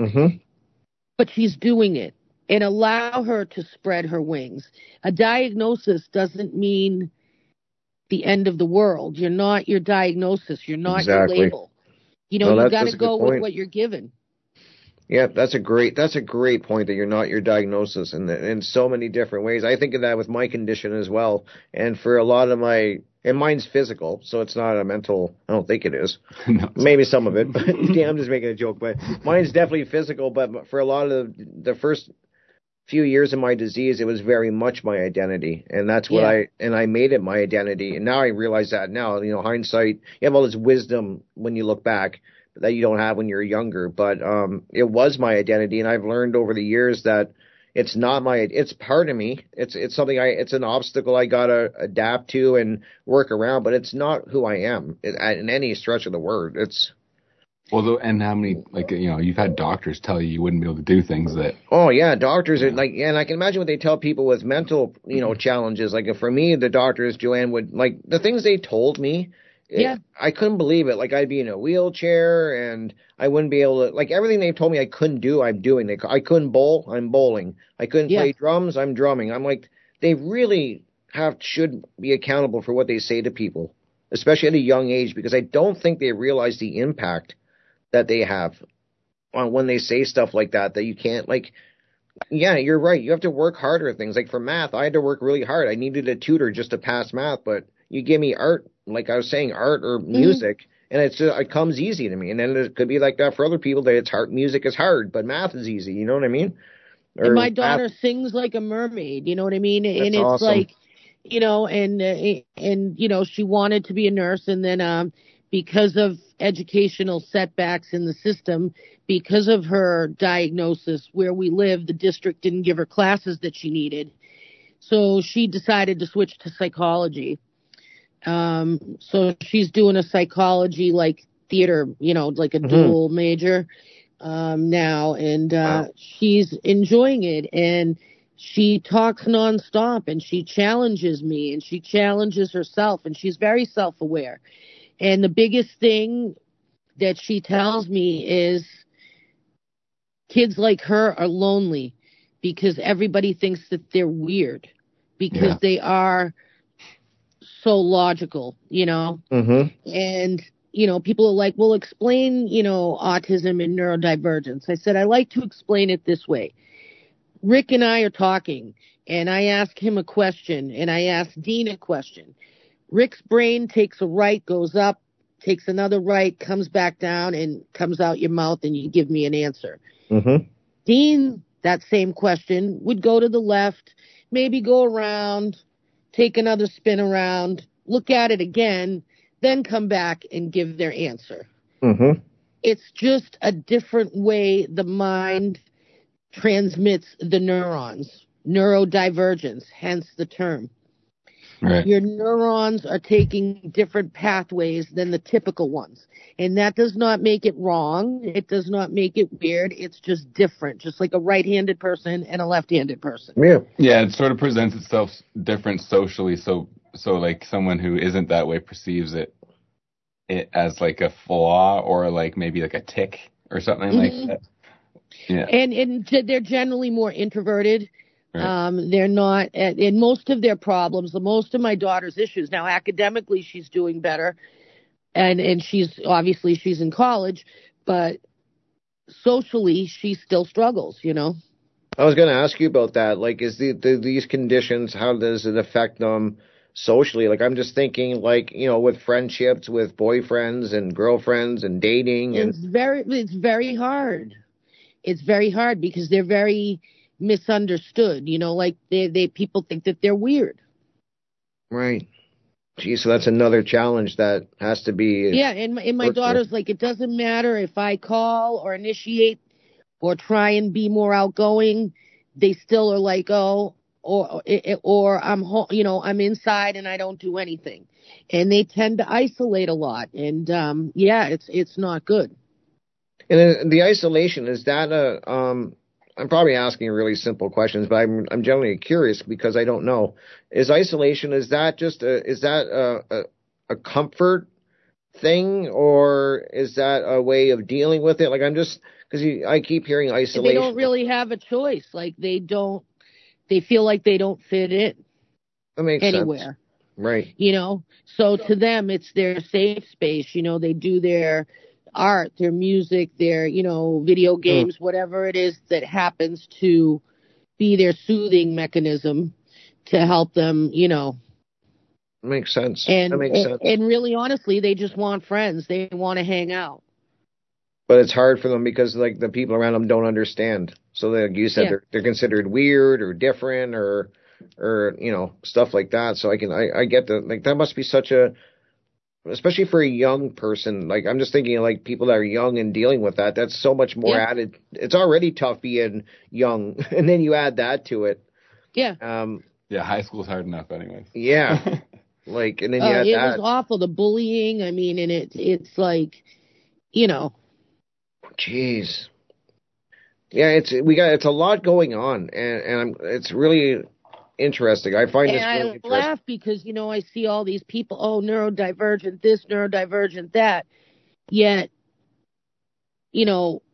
But she's doing it. And allow her to spread her wings. A diagnosis doesn't mean the end of the world. You're not your diagnosis. You're not your label. You know, you got to go with what you're given. Yeah, that's a great point that you're not your diagnosis in so many different ways. I think of that with my condition as well. And for a lot of and mine's physical, so it's not a mental. I don't think it is. No. Maybe some of it, but yeah, I'm just making a joke. But mine's definitely physical. But for a lot of the first few years of my disease, it was very much my identity, and that's what I made it my identity. And now I realize that now, you know, hindsight, you have all this wisdom when you look back that you don't have when you're younger. But it was my identity, and I've learned over the years that it's not it's part of me. It's something it's an obstacle I gotta adapt to and work around, but it's not who I am in any stretch of the word. Well, and how many, like, you know, you've had doctors tell you wouldn't be able to do things that... Oh, yeah, doctors are like, and I can imagine what they tell people with mental, you know, challenges. Like, for me, the doctors, Joanne, would, like, the things they told me, I couldn't believe it. Like, I'd be in a wheelchair, and I wouldn't be able to, like, everything they told me I couldn't do, I'm doing. I couldn't bowl, I'm bowling. I couldn't play drums, I'm drumming. I'm like, they really should be accountable for what they say to people, especially at a young age, because I don't think they realize the impact that they have on when they say stuff like that you can't, like, yeah, you're right. You have to work harder at things. Like for math, I had to work really hard. I needed a tutor just to pass math, but you give me art, like I was saying, art or music, and it comes easy to me. And then it could be like that for other people, that it's hard. Music is hard, but math is easy. You know what I mean? And my daughter sings like a mermaid. You know what I mean? And it's awesome. Like, you know, and you know, she wanted to be a nurse, and then because of educational setbacks in the system, because of her diagnosis where we live, the district didn't give her classes that she needed. So she decided to switch to psychology. So she's doing a psychology, like theater, you know, like a dual major now. And she's enjoying it. And she talks nonstop, and she challenges me, and she challenges herself, and she's very self-aware. And the biggest thing that she tells me is kids like her are lonely because everybody thinks that they're weird because they are so logical, you know. And, you know, people are like, well, explain, you know, autism and neurodivergence. I said, I like to explain it this way. Rick and I are talking, and I ask him a question, and I ask Dean a question. Rick's brain takes a right, goes up, takes another right, comes back down, and comes out your mouth, and you give me an answer. Dean, that same question, would go to the left, maybe go around, take another spin around, look at it again, then come back and give their answer. It's just a different way the mind transmits the neurons. Neurodivergence, hence the term. Right. Your neurons are taking different pathways than the typical ones. And that does not make it wrong. It does not make it weird. It's just different, just like a right-handed person and a left-handed person. Yeah, it sort of presents itself different socially. So like someone who isn't that way perceives it as like a flaw or like maybe like a tick or something like that. Yeah. And they're generally more introverted. Right. They're not, in most of their problems, most of my daughter's issues. Now, academically, she's doing better, and she's in college, but socially, she still struggles, you know. I was going to ask you about that. Like, is these conditions, how does it affect them socially? Like, I'm just thinking, like, you know, with friendships, with boyfriends and girlfriends and dating. And it's very hard. It's very hard because they're very misunderstood, you know, like they people think that they're weird. Right. Gee, so that's another challenge that has to be. Yeah, and my daughter's like, it doesn't matter if I call or initiate or try and be more outgoing, they still are like, oh, or I'm inside and I don't do anything. And they tend to isolate a lot. And, it's not good. And the isolation, is that I'm probably asking really simple questions, but I'm generally curious because I don't know. Is isolation, is that a comfort thing, or is that a way of dealing with it? Like, I'm just, because I keep hearing isolation. They don't really have a choice. Like, they feel like they don't fit in. That makes anywhere. Sense. Right. So to them, it's their safe space. They do their art, their music, their, video games, whatever it is that happens to be their soothing mechanism to help them, Makes sense. And, that makes sense. And really, honestly, they just want friends. They want to hang out. But it's hard for them because, like, the people around them don't understand. So, like you said, they're considered weird or different or stuff like that. So I get that. Like, that must be such a, especially for a young person. Like, I'm just thinking, like, people that are young and dealing with that. That's so much more added. It's already tough being young, and then you add that to it. Yeah. High school's hard enough, anyways. Yeah. Like, and then you add it that. was awful. The bullying. I mean, and it's like, Jeez. Yeah, it's a lot going on, and it's really interesting. I find this really interesting. I laugh because, I see all these people, neurodivergent this, neurodivergent that, yet, we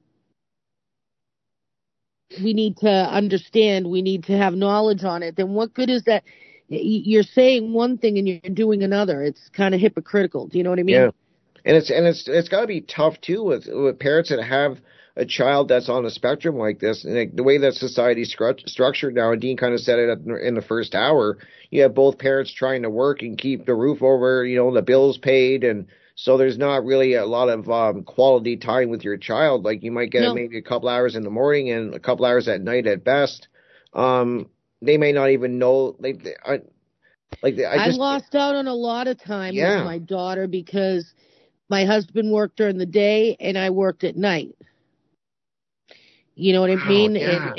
need to understand, we need to have knowledge on it. Then what good is that? You're saying one thing and you're doing another. It's kind of hypocritical. Do you know what I mean? Yeah. And it's got to be tough too with parents that have a child that's on a spectrum like this. And like the way that society's structured now, and Dean kind of said it in the first hour, you have both parents trying to work and keep the roof over, the bills paid, and so there's not really a lot of quality time with your child. Like, you might get maybe a couple hours in the morning and a couple hours at night at best. They may not even know. I lost out on a lot of time with my daughter because my husband worked during the day and I worked at night. You know what I mean? Yeah.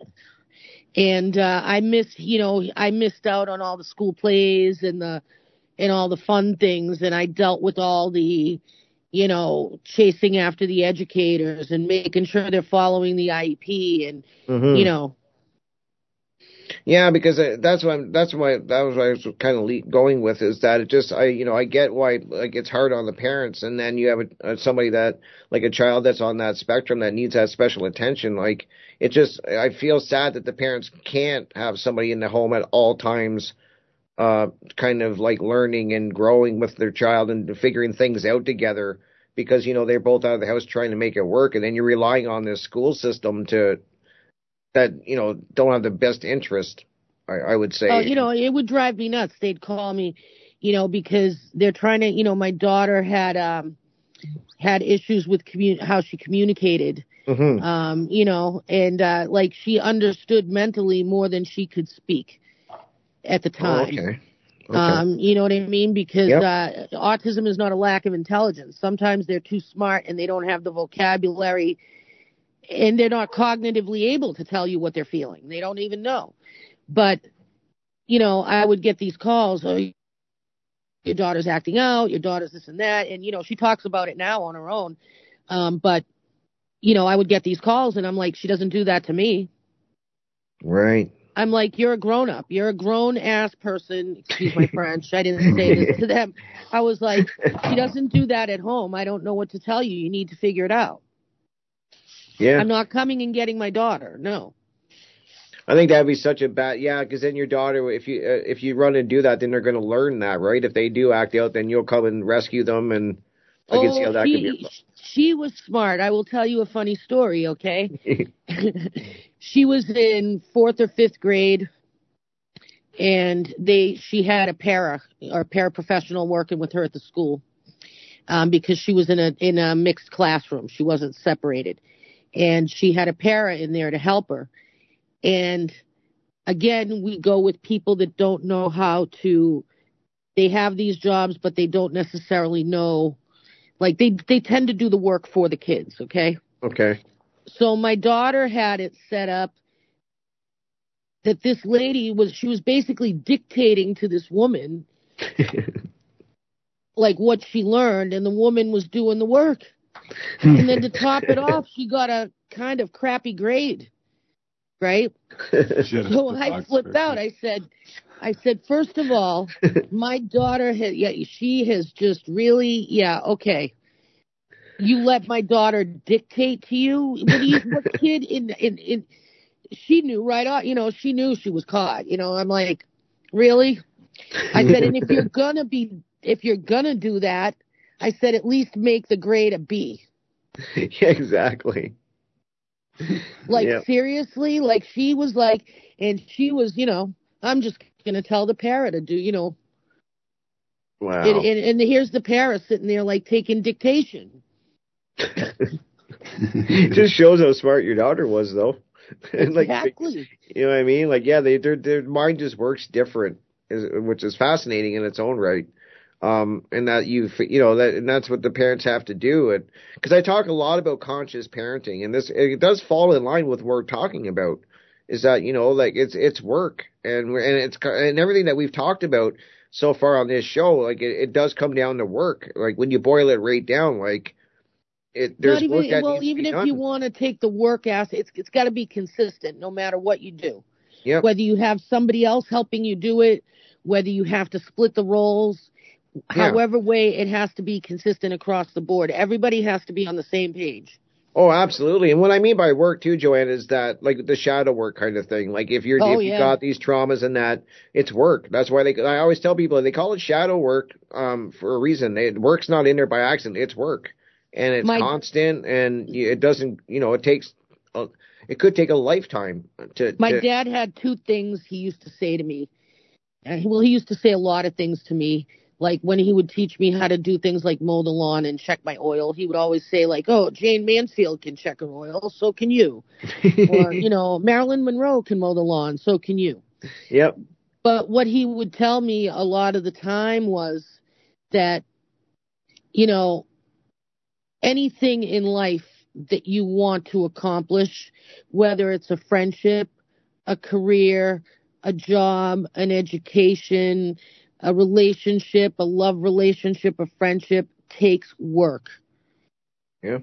And I missed out on all the school plays and all the fun things, and I dealt with all the, chasing after the educators and making sure they're following the IEP and Yeah, because that was what I was kind of going with, is that it just, I get why, like, it's hard on the parents, and then you have somebody that, like, a child that's on that spectrum that needs that special attention. Like, it just, I feel sad that the parents can't have somebody in the home at all times, kind of like learning and growing with their child and figuring things out together, because, they're both out of the house trying to make it work, and then you're relying on this school system that don't have the best interest, I would say. Oh, it would drive me nuts. They'd call me, because they're trying to, my daughter had issues with how she communicated, and like, she understood mentally more than she could speak at the time. Oh, okay. You know what I mean? Because autism is not a lack of intelligence. Sometimes they're too smart and they don't have the vocabulary, and they're not cognitively able to tell you what they're feeling. They don't even know. But, I would get these calls, your daughter's acting out, your daughter's this and that. And, she talks about it now on her own. But, I would get these calls and I'm like, she doesn't do that to me. Right. I'm like, you're a grown up. You're a grown ass person. Excuse my French. I didn't say this to them. I was like, she doesn't do that at home. I don't know what to tell you. You need to figure it out. Yeah. I'm not coming and getting my daughter. No. I think that'd be such a bad, because then your daughter, if you run and do that, then they're going to learn that, right? If they do act out, then you'll come and rescue them, and I can see how that could be. She was smart. I will tell you a funny story, okay? She was in 4th or 5th grade, and she had a paraprofessional working with her at the school, because she was in a mixed classroom. She wasn't separated. And she had a para in there to help her. And again, we go with people that don't know how to, they have these jobs, but they don't necessarily know, like, they tend to do the work for the kids, okay? Okay. So my daughter had it set up that this lady she was basically dictating to this woman like what she learned, and the woman was doing the work. And then to top it off, she got a kind of crappy grade, right? So I flipped out. I said, first of all, my daughter she has just really, okay. You let my daughter dictate to you? What kid in she knew right off, she knew she was caught. I'm like, really? I said, and if you're gonna do that, I said, at least make the grade a B. Yeah, exactly. Seriously, she was and she was, I'm just gonna tell the para to do, Wow. And here's the para sitting there taking dictation. Just shows how smart your daughter was, though. Exactly. You know what I mean? Their mind just works different, which is fascinating in its own right. And that and that's what the parents have to do. And because I talk a lot about conscious parenting, and it does fall in line with what we're talking about. Is that it's work and everything that we've talked about so far on this show. It does come down to work. When you boil it right down, there's work that needs even to be if done. you want to take the work aspect, it's got to be consistent no matter what you do. Yep. Whether you have somebody else helping you do it, whether you have to split the roles, however way, it has to be consistent across the board. Everybody has to be on the same page. Oh, absolutely. And what I mean by work too, Joanne, is that the shadow work kind of thing. If you got these traumas and that, it's work. That's why I always tell people they call it shadow work for a reason. Work's not in there by accident. It's work. And it's constant, and it doesn't, it could take a lifetime to. My dad had two things he used to say to me. He used to say a lot of things to me. When he would teach me how to do things like mow the lawn and check my oil, he would always say oh, Jane Mansfield can check her oil, so can you. Or, Marilyn Monroe can mow the lawn, so can you. Yep. But what he would tell me a lot of the time was that, anything in life that you want to accomplish, whether it's a friendship, a career, a job, an education, a relationship, a love relationship, a friendship, takes work. Yeah.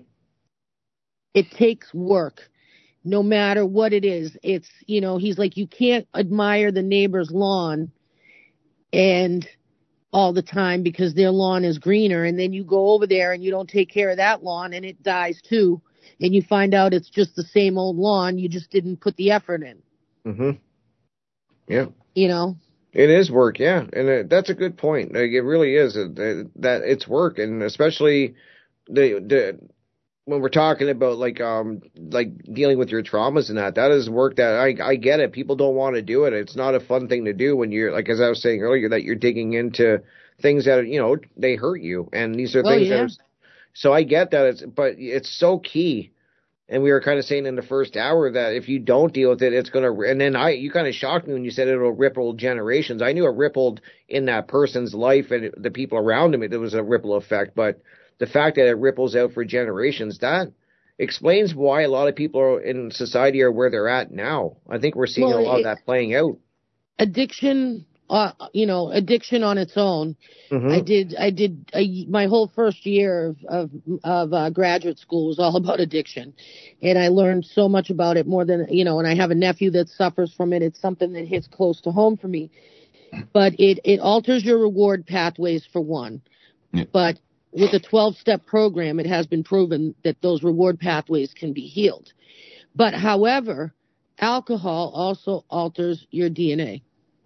It takes work. No matter what it is. It's, he's like, you can't admire the neighbor's lawn and all the time because their lawn is greener, and then you go over there and you don't take care of that lawn and it dies too, and you find out it's just the same old lawn, you just didn't put the effort in. Mm-hmm. Yeah. It is work, yeah, and that's a good point. It really is that it's work, and especially the when we're talking about dealing with your traumas and that is work that I get it. People don't want to do it. It's not a fun thing to do when you're as I was saying earlier, that you're digging into things that they hurt you, and these are things that are, so I get that but it's so key. And we were kind of saying in the first hour that if you don't deal with it, it's going to, and then you kind of shocked me when you said it'll ripple generations. I knew it rippled in that person's life and the people around him. There was a ripple effect, but the fact that it ripples out for generations, that explains why a lot of people in society are where they're at now. I think we're seeing a lot of that playing out. Addiction, addiction on its own. Mm-hmm. I did my whole first year of graduate school was all about addiction, and I learned so much about it, more than, and I have a nephew that suffers from it. It's something that hits close to home for me, but it alters your reward pathways for one. Yeah. But with a 12-step program, it has been proven that those reward pathways can be healed. But however, alcohol also alters your DNA.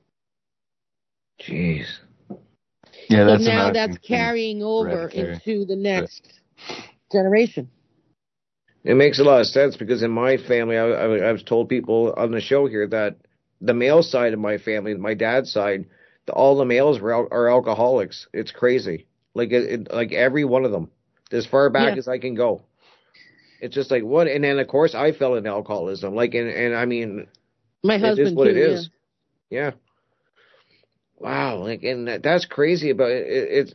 Jeez. Yeah, so now that's carrying over into the next generation. It makes a lot of sense, because in my family, I've told people on the show here that the male side of my family, my dad's side, all the males are alcoholics. It's crazy. Like every one of them, as far back as I can go. It's just what? And then of course I fell into alcoholism. And I mean, my husband, it is what too, it is. Yeah. Wow. And that's crazy about it.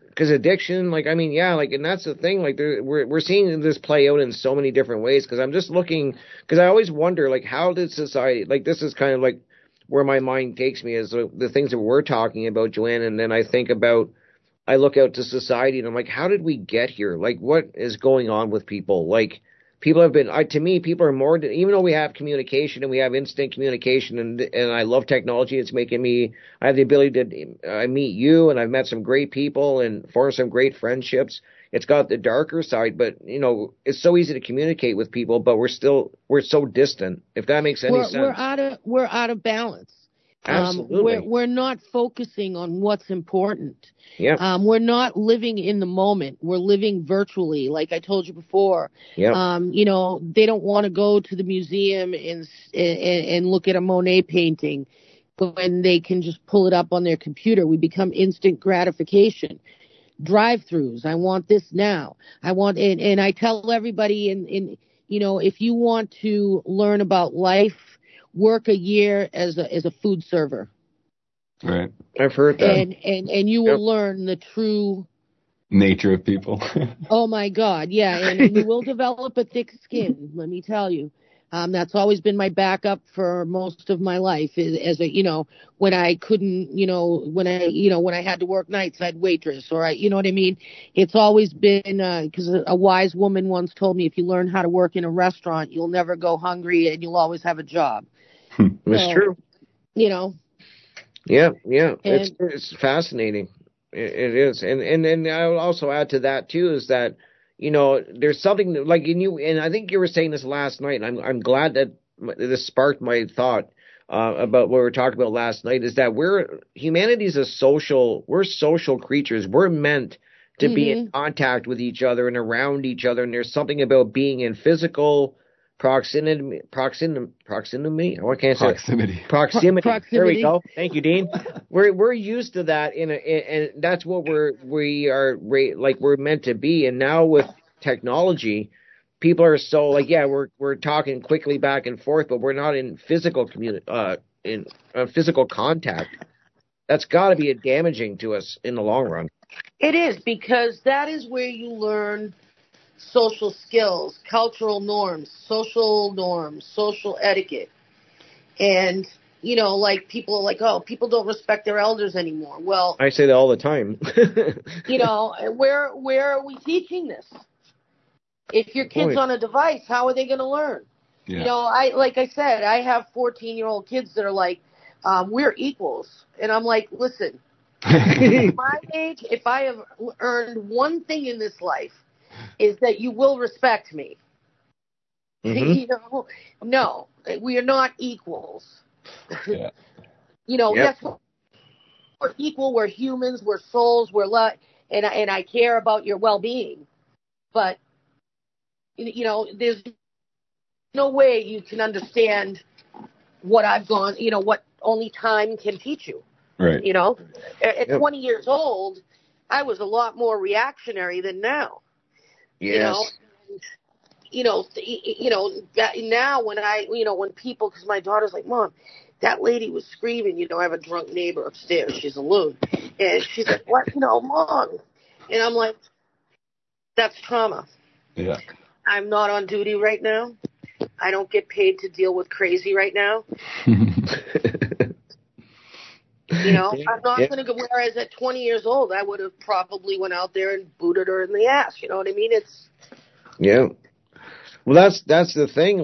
because addiction, like, I mean, yeah, like, and that's the thing, like, we're seeing this play out in so many different ways, because I'm just looking, because I always wonder, like, how did society, like, this is kind of like where my mind takes me, is the things that we're talking about, Joanne, and then I look out to society, and I'm like, how did we get here? Like, what is going on with people? Like, people have been, to me, people are more, even though we have communication and we have instant communication, and I love technology, it's making me, I have the ability to meet you, and I've met some great people and form some great friendships. It's got the darker side, but, it's so easy to communicate with people, but we're so distant, if that makes any sense. We're out of balance. Absolutely. We're not focusing on what's important. Yeah. We're not living in the moment. We're living virtually, like I told you before. Yeah. They don't want to go to the museum and look at a Monet painting when they can just pull it up on their computer. We become instant gratification. Drive-throughs. I want this now. And I tell everybody, if you want to learn about life, work a year as a food server. Right. I've heard that. And you will learn the true nature of people. Oh my God. Yeah. And you will develop a thick skin. Let me tell you. That's always been my backup for most of my life, when I couldn't, when I had to work nights, I'd waitress, or you know what I mean? It's always been, because a wise woman once told me, if you learn how to work in a restaurant, you'll never go hungry and you'll always have a job. It's true. Yeah. It's fascinating. It is. And I would also add to that too, is that, there's something like in you, and I think you were saying this last night, and I'm glad that this sparked my thought about what we were talking about last night, is that humanity's we're social creatures. We're meant to be in contact with each other and around each other, and there's something about being in physical proximity. What can't I say? Proximity. There we go. Thank you, Dean. We're used to that, and that's what we're meant to be. And now with technology, people are so we're talking quickly back and forth, but we're not in physical physical contact. That's got to be damaging to us in the long run. It is, because that is where you learn social skills, cultural norms, social etiquette. And, like people are like, oh, people don't respect their elders anymore. Well, I say that all the time. Where are we teaching this? If your kid's on a device, how are they going to learn? Yeah. Like I said, I have 14-year-old kids that are like, we're equals. And I'm like, listen, at my age, if I have earned one thing in this life, is that you will respect me. Mm-hmm. No, we are not equals. Yeah. Yes, we're equal. We're humans. We're souls. We're and I care about your well-being. But there's no way you can understand what I've gone. What only time can teach you. Right. At 20 years old, I was a lot more reactionary than now. Yes. Now when people, because my daughter's like, Mom, that lady was screaming, I have a drunk neighbor upstairs. She's a loon. And she's like, what? Mom. And I'm like, that's trauma. Yeah. I'm not on duty right now. I don't get paid to deal with crazy right now. I'm not going to go, whereas at 20 years old, I would have probably went out there and booted her in the ass. You know what I mean? Yeah. Well, that's the thing.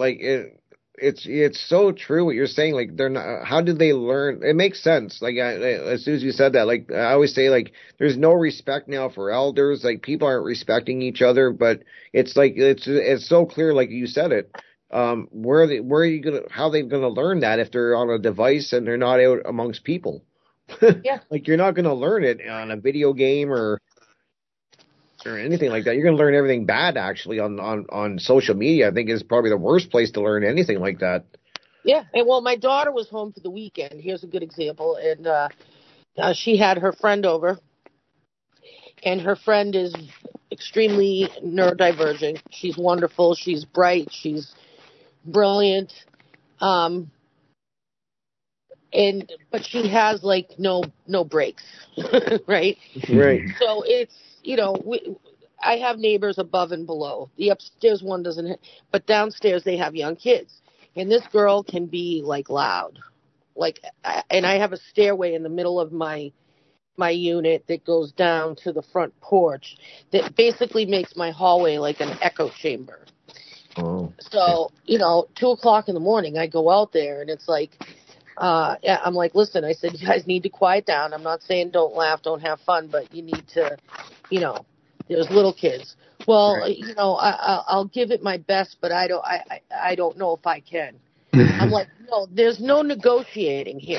It's so true what you're saying. Like, they're not, how did they learn? It makes sense. Like, as soon as you said that, like, I always say, like, there's no respect now for elders. Like, people aren't respecting each other, but it's like, it's so clear. Like you said it. How are they gonna learn that if they're on a device and they're not out amongst people? Yeah. Like, you're not gonna learn it on a video game or anything like that. You're gonna learn everything bad actually on social media. I think is probably the worst place to learn anything like that. Yeah, and well, my daughter was home for the weekend. Here's a good example, and she had her friend over, and her friend is extremely neurodivergent. She's wonderful. She's bright. She's brilliant. And but she has like no brakes, right? Right. So it's, I have neighbors above and below. The upstairs one doesn't, but downstairs they have young kids. And this girl can be like loud. And I have a stairway in the middle of my unit that goes down to the front porch that basically makes my hallway like an echo chamber. Oh. So, 2:00 in the morning, I go out there and it's like, I'm like, listen, I said, you guys need to quiet down. I'm not saying don't laugh, don't have fun, but you need to, there's little kids. Well, right. I'll give it my best, but I don't know if I can. I'm like, no, there's no negotiating here.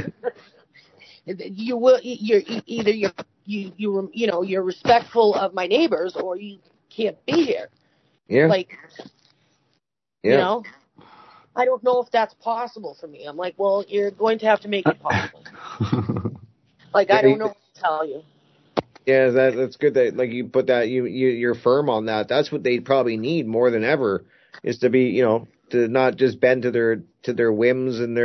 You're respectful of my neighbors, or you can't be here. Yeah. I don't know if that's possible for me. I'm like, well, you're going to have to make it possible. I don't know what to tell you. Yeah, that's good that you put that you're firm on that. That's what they probably need more than ever, is to be to not just bend to their whims and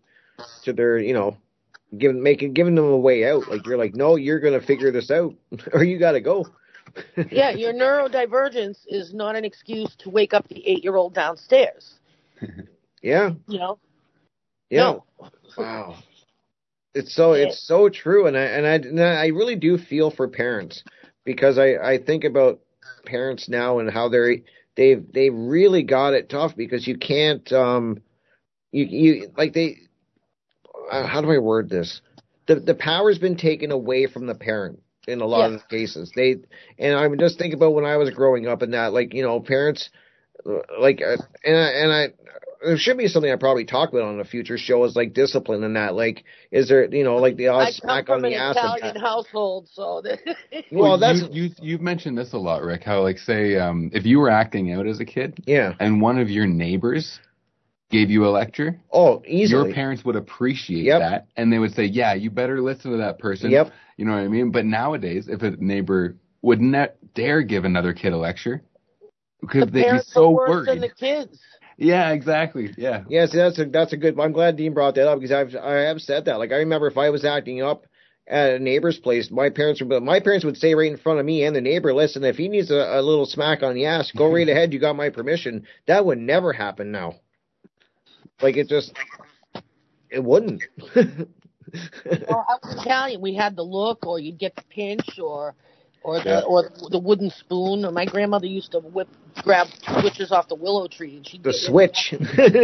giving them a way out. Like you're like, no, you're gonna figure this out or you gotta go. Yeah, your neurodivergence is not an excuse to wake up the 8-year-old downstairs. Yeah. Yeah. No. Wow. It's so true, and I really do feel for parents, because I think about parents now and how they've really got it tough, because you can't how do I word this? The power's been taken away from the parent in a lot of cases. And I'm just thinking about when I was growing up and that, parents there should be something I probably talk about on a future show, is like discipline and that. Like, is there, the odd smack on the ass? I come from an Italian household, so. Well, you've mentioned this a lot, Rick. How, say, if you were acting out as a kid, and one of your neighbors gave you a lecture, easily, your parents would appreciate that, and they would say, "Yeah, you better listen to that person." Yep. You know what I mean? But nowadays, if a neighbor would not dare give another kid a lecture, because they'd be so worse worried. Than the kids. Yeah, exactly. Yeah. Yes, that's a good. I'm glad Dean brought that up, because I have said that. Like, I remember if I was acting up at a neighbor's place, my parents would say right in front of me and the neighbor, "Listen, if he needs a little smack on the ass, go right ahead. You got my permission." That would never happen now. Like, it wouldn't. Well, I was Italian. We had the look, or you'd get the pinch, or the wooden spoon. My grandmother used to grab switches off the willow tree, and she'd switch.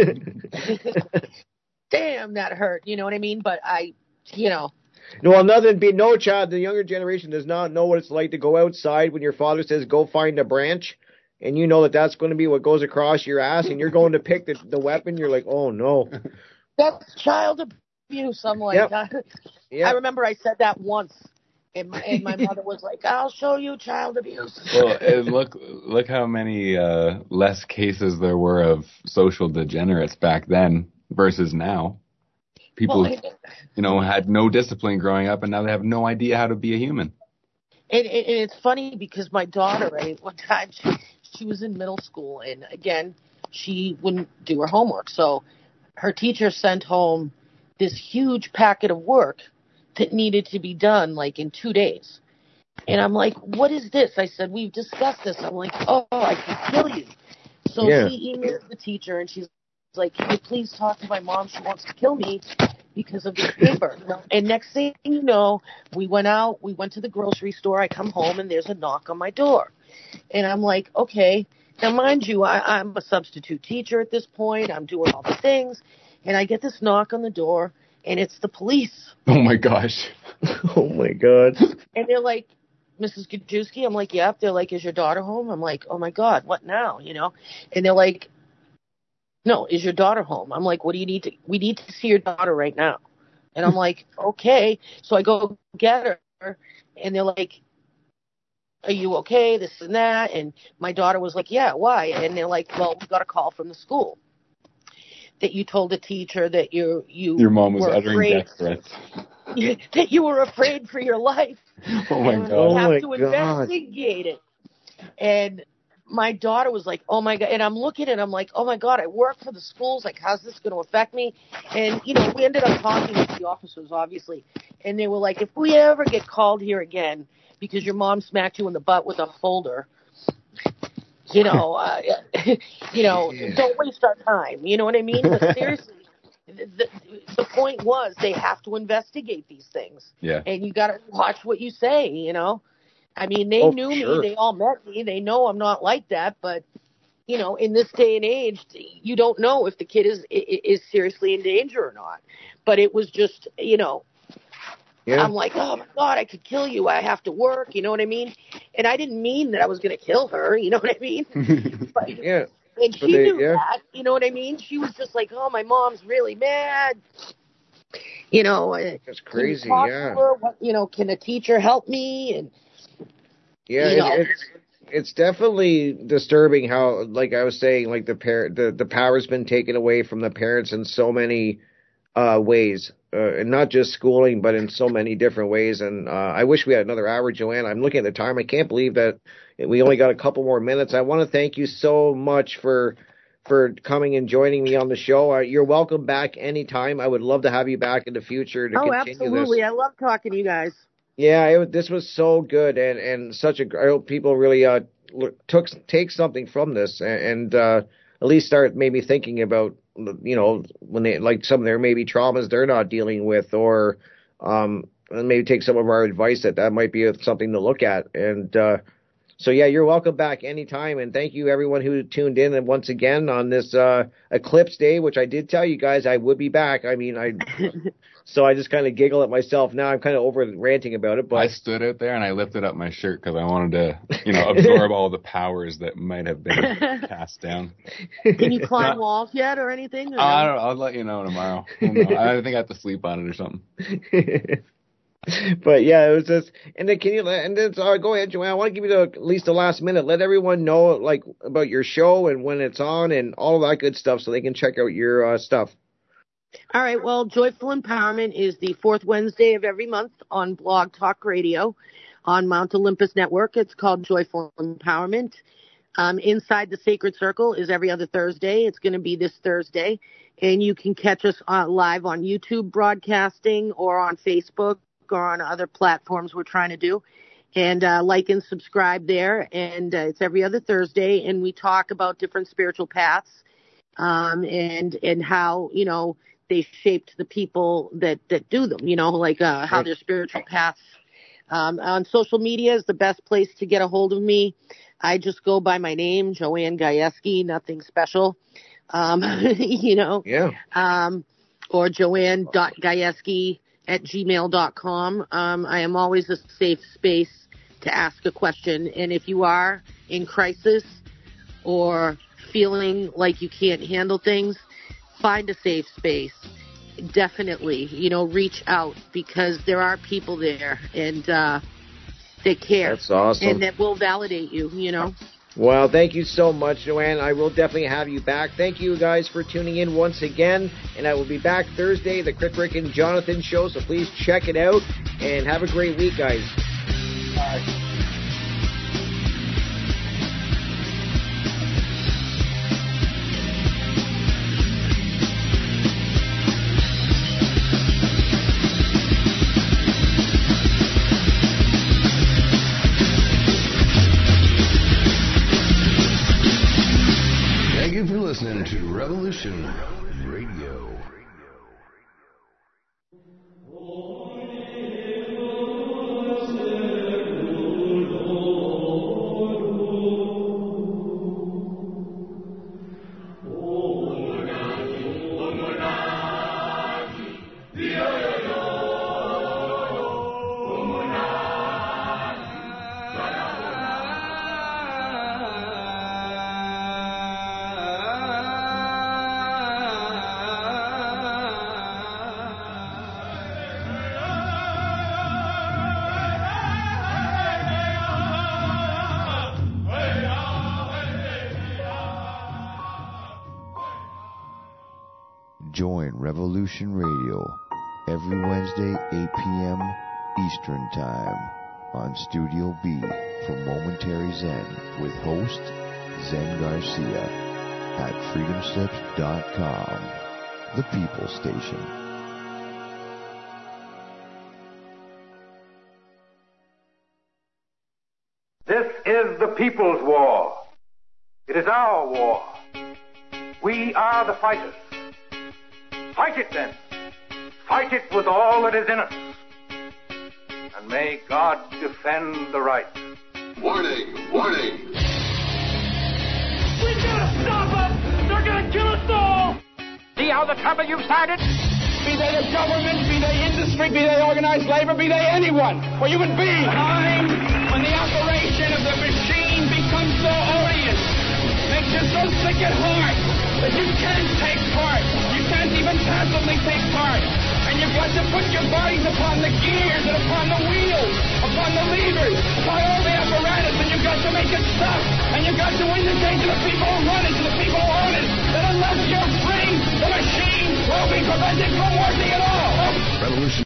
Damn, that hurt. You know what I mean? But No, no child. The younger generation does not know what it's like to go outside when your father says, "Go find a branch," and you know that's going to be what goes across your ass, and you're going to pick the weapon. You're like, "Oh no." That's child abuse. I'm like, I remember I said that once. And my mother was like, "I'll show you child abuse." Well, and look how many less cases there were of social degenerates back then versus now. People, had no discipline growing up, and now they have no idea how to be a human. And it's funny, because my daughter, one time she was in middle school, and again, she wouldn't do her homework. So her teacher sent home this huge packet of work that needed to be done in 2 days. And I'm like, "What is this?" I said, "We've discussed this." I'm like, "Oh, I can kill you." So she emailed the teacher, and she's like, "Can you please talk to my mom? She wants to kill me because of this paper." And next thing you know, we went to the grocery store. I come home, and there's a knock on my door. And I'm like, okay. Now, mind you, I'm a substitute teacher at this point. I'm doing all the things. And I get this knock on the door, and it's the police. Oh, my gosh. Oh, my God. And they're like, "Mrs. Gajewski?" I'm like, "Yep." They're like, "Is your daughter home?" I'm like, "Oh, my God, what now?" And they're like, "No, is your daughter home?" I'm like, "What do you need to? We need to see your daughter right now." And I'm like, "Okay." So I go get her, and they're like, "Are you okay? This and that." And my daughter was like, "Yeah, why?" And they're like, "Well, we got a call from the school that you told the teacher that your mom was uttering death threats. That you were afraid for your life." Oh, my God. We have to investigate it. And my daughter was like, oh my God. And I'm looking and I'm like, oh my God, I work for the schools. Like, how's this going to affect me? And, you know, we ended up talking with the officers, obviously. And they were like, if we ever get called here again because your mom smacked you in the butt with a folder, you know, don't waste our time. You know what I mean? But seriously, the point was they have to investigate these things. Yeah. And you got to watch what you say, you know. I mean, they knew me. They all met me. They know I'm not like that. But, you know, in this day and age, you don't know if the kid is seriously in danger or not. But it was just, you know, I'm like, oh, my God, I could kill you. I have to work. You know what I mean? And I didn't mean that I was going to kill her. You know what I mean? But, and she knew that. You know what I mean? She was just like, oh, my mom's really mad. You know, that's crazy. You know, can a teacher help me? And it's definitely disturbing how, like I was saying, like the power's been taken away from the parents in so many ways, and not just schooling, but in so many different ways. And I wish we had another hour, Joanne. I'm looking at the time. I can't believe that we only got a couple more minutes. I want to thank you so much for coming and joining me on the show. You're welcome back anytime. I would love to have you back in the future to continue absolutely. this. I love talking to you guys. Yeah, this was so good, and such a. I hope people really take something from this, and at least start maybe thinking about, you know, when they, like, some of their maybe traumas they're not dealing with, or maybe take some of our advice that might be something to look at. And so yeah, you're welcome back anytime, and thank you everyone who tuned in. And once again on this Eclipse Day, which I did tell you guys I would be back. I mean, so I just kind of giggle at myself now. I'm kind of over ranting about it. But I stood out there and I lifted up my shirt because I wanted to, you know, absorb all the powers that might have been cast down. Can you climb walls yet or anything? Or no? I don't know. I'll let you know tomorrow. I think I have to sleep on it or something. But yeah, it was just, and then go ahead, Joanne. I want to give you at least the last minute. Let everyone know, like, about your show and when it's on and all of that good stuff, so they can check out your stuff. All right. Well, Joyful Empowerment is the fourth Wednesday of every month on Blog Talk Radio on Mount Olympus Network. It's called Joyful Empowerment. Inside the Sacred Circle is every other Thursday. It's going to be this Thursday, and you can catch us live on YouTube broadcasting or on Facebook or on other platforms we're trying to do. And like and subscribe there. And it's every other Thursday, and we talk about different spiritual paths and how, you know, they shaped the people that do them, you know, like how their spiritual paths. On social media is the best place to get a hold of me. I just go by my name, Joanne Gajewski, nothing special, you know. Yeah. Or joanne.gajewski@gmail.com. I am always a safe space to ask a question. And if you are in crisis or feeling like you can't handle things, find a safe space. Definitely, you know, reach out, because there are people there and they care. That's awesome. And that will validate you, you know. Well, thank you so much, Joanne. I will definitely have you back. Thank you guys for tuning in once again. And I will be back Thursday, the Crip Rick and Jonathan show. So please check it out and have a great week, guys. Bye. Listening to Revolution Radio. Join Revolution Radio every Wednesday, 8 p.m. Eastern Time on Studio B for Momentary Zen with host Zen Garcia at freedomslips.com, the People Station. This is the people's war. It is our war. We are the fighters. Fight it then. Fight it with all that is in us. And may God defend the right. Warning, warning. We gotta stop them! They're gonna kill us all! See how the trouble you've started? Be they the government, be they industry, be they organized labor, be they anyone, or human beings. Time when the operation of the machine becomes so odious, makes you so sick at heart that you can't take part. You can't even passively take part. And you've got to put your bodies upon the gears and upon the wheels, upon the levers, upon all the apparatus, and you've got to make it stop. And you've got to indicate to the people who run it, to the people who own it, that unless you're free, the machine will be prevented from working at all. Revolution.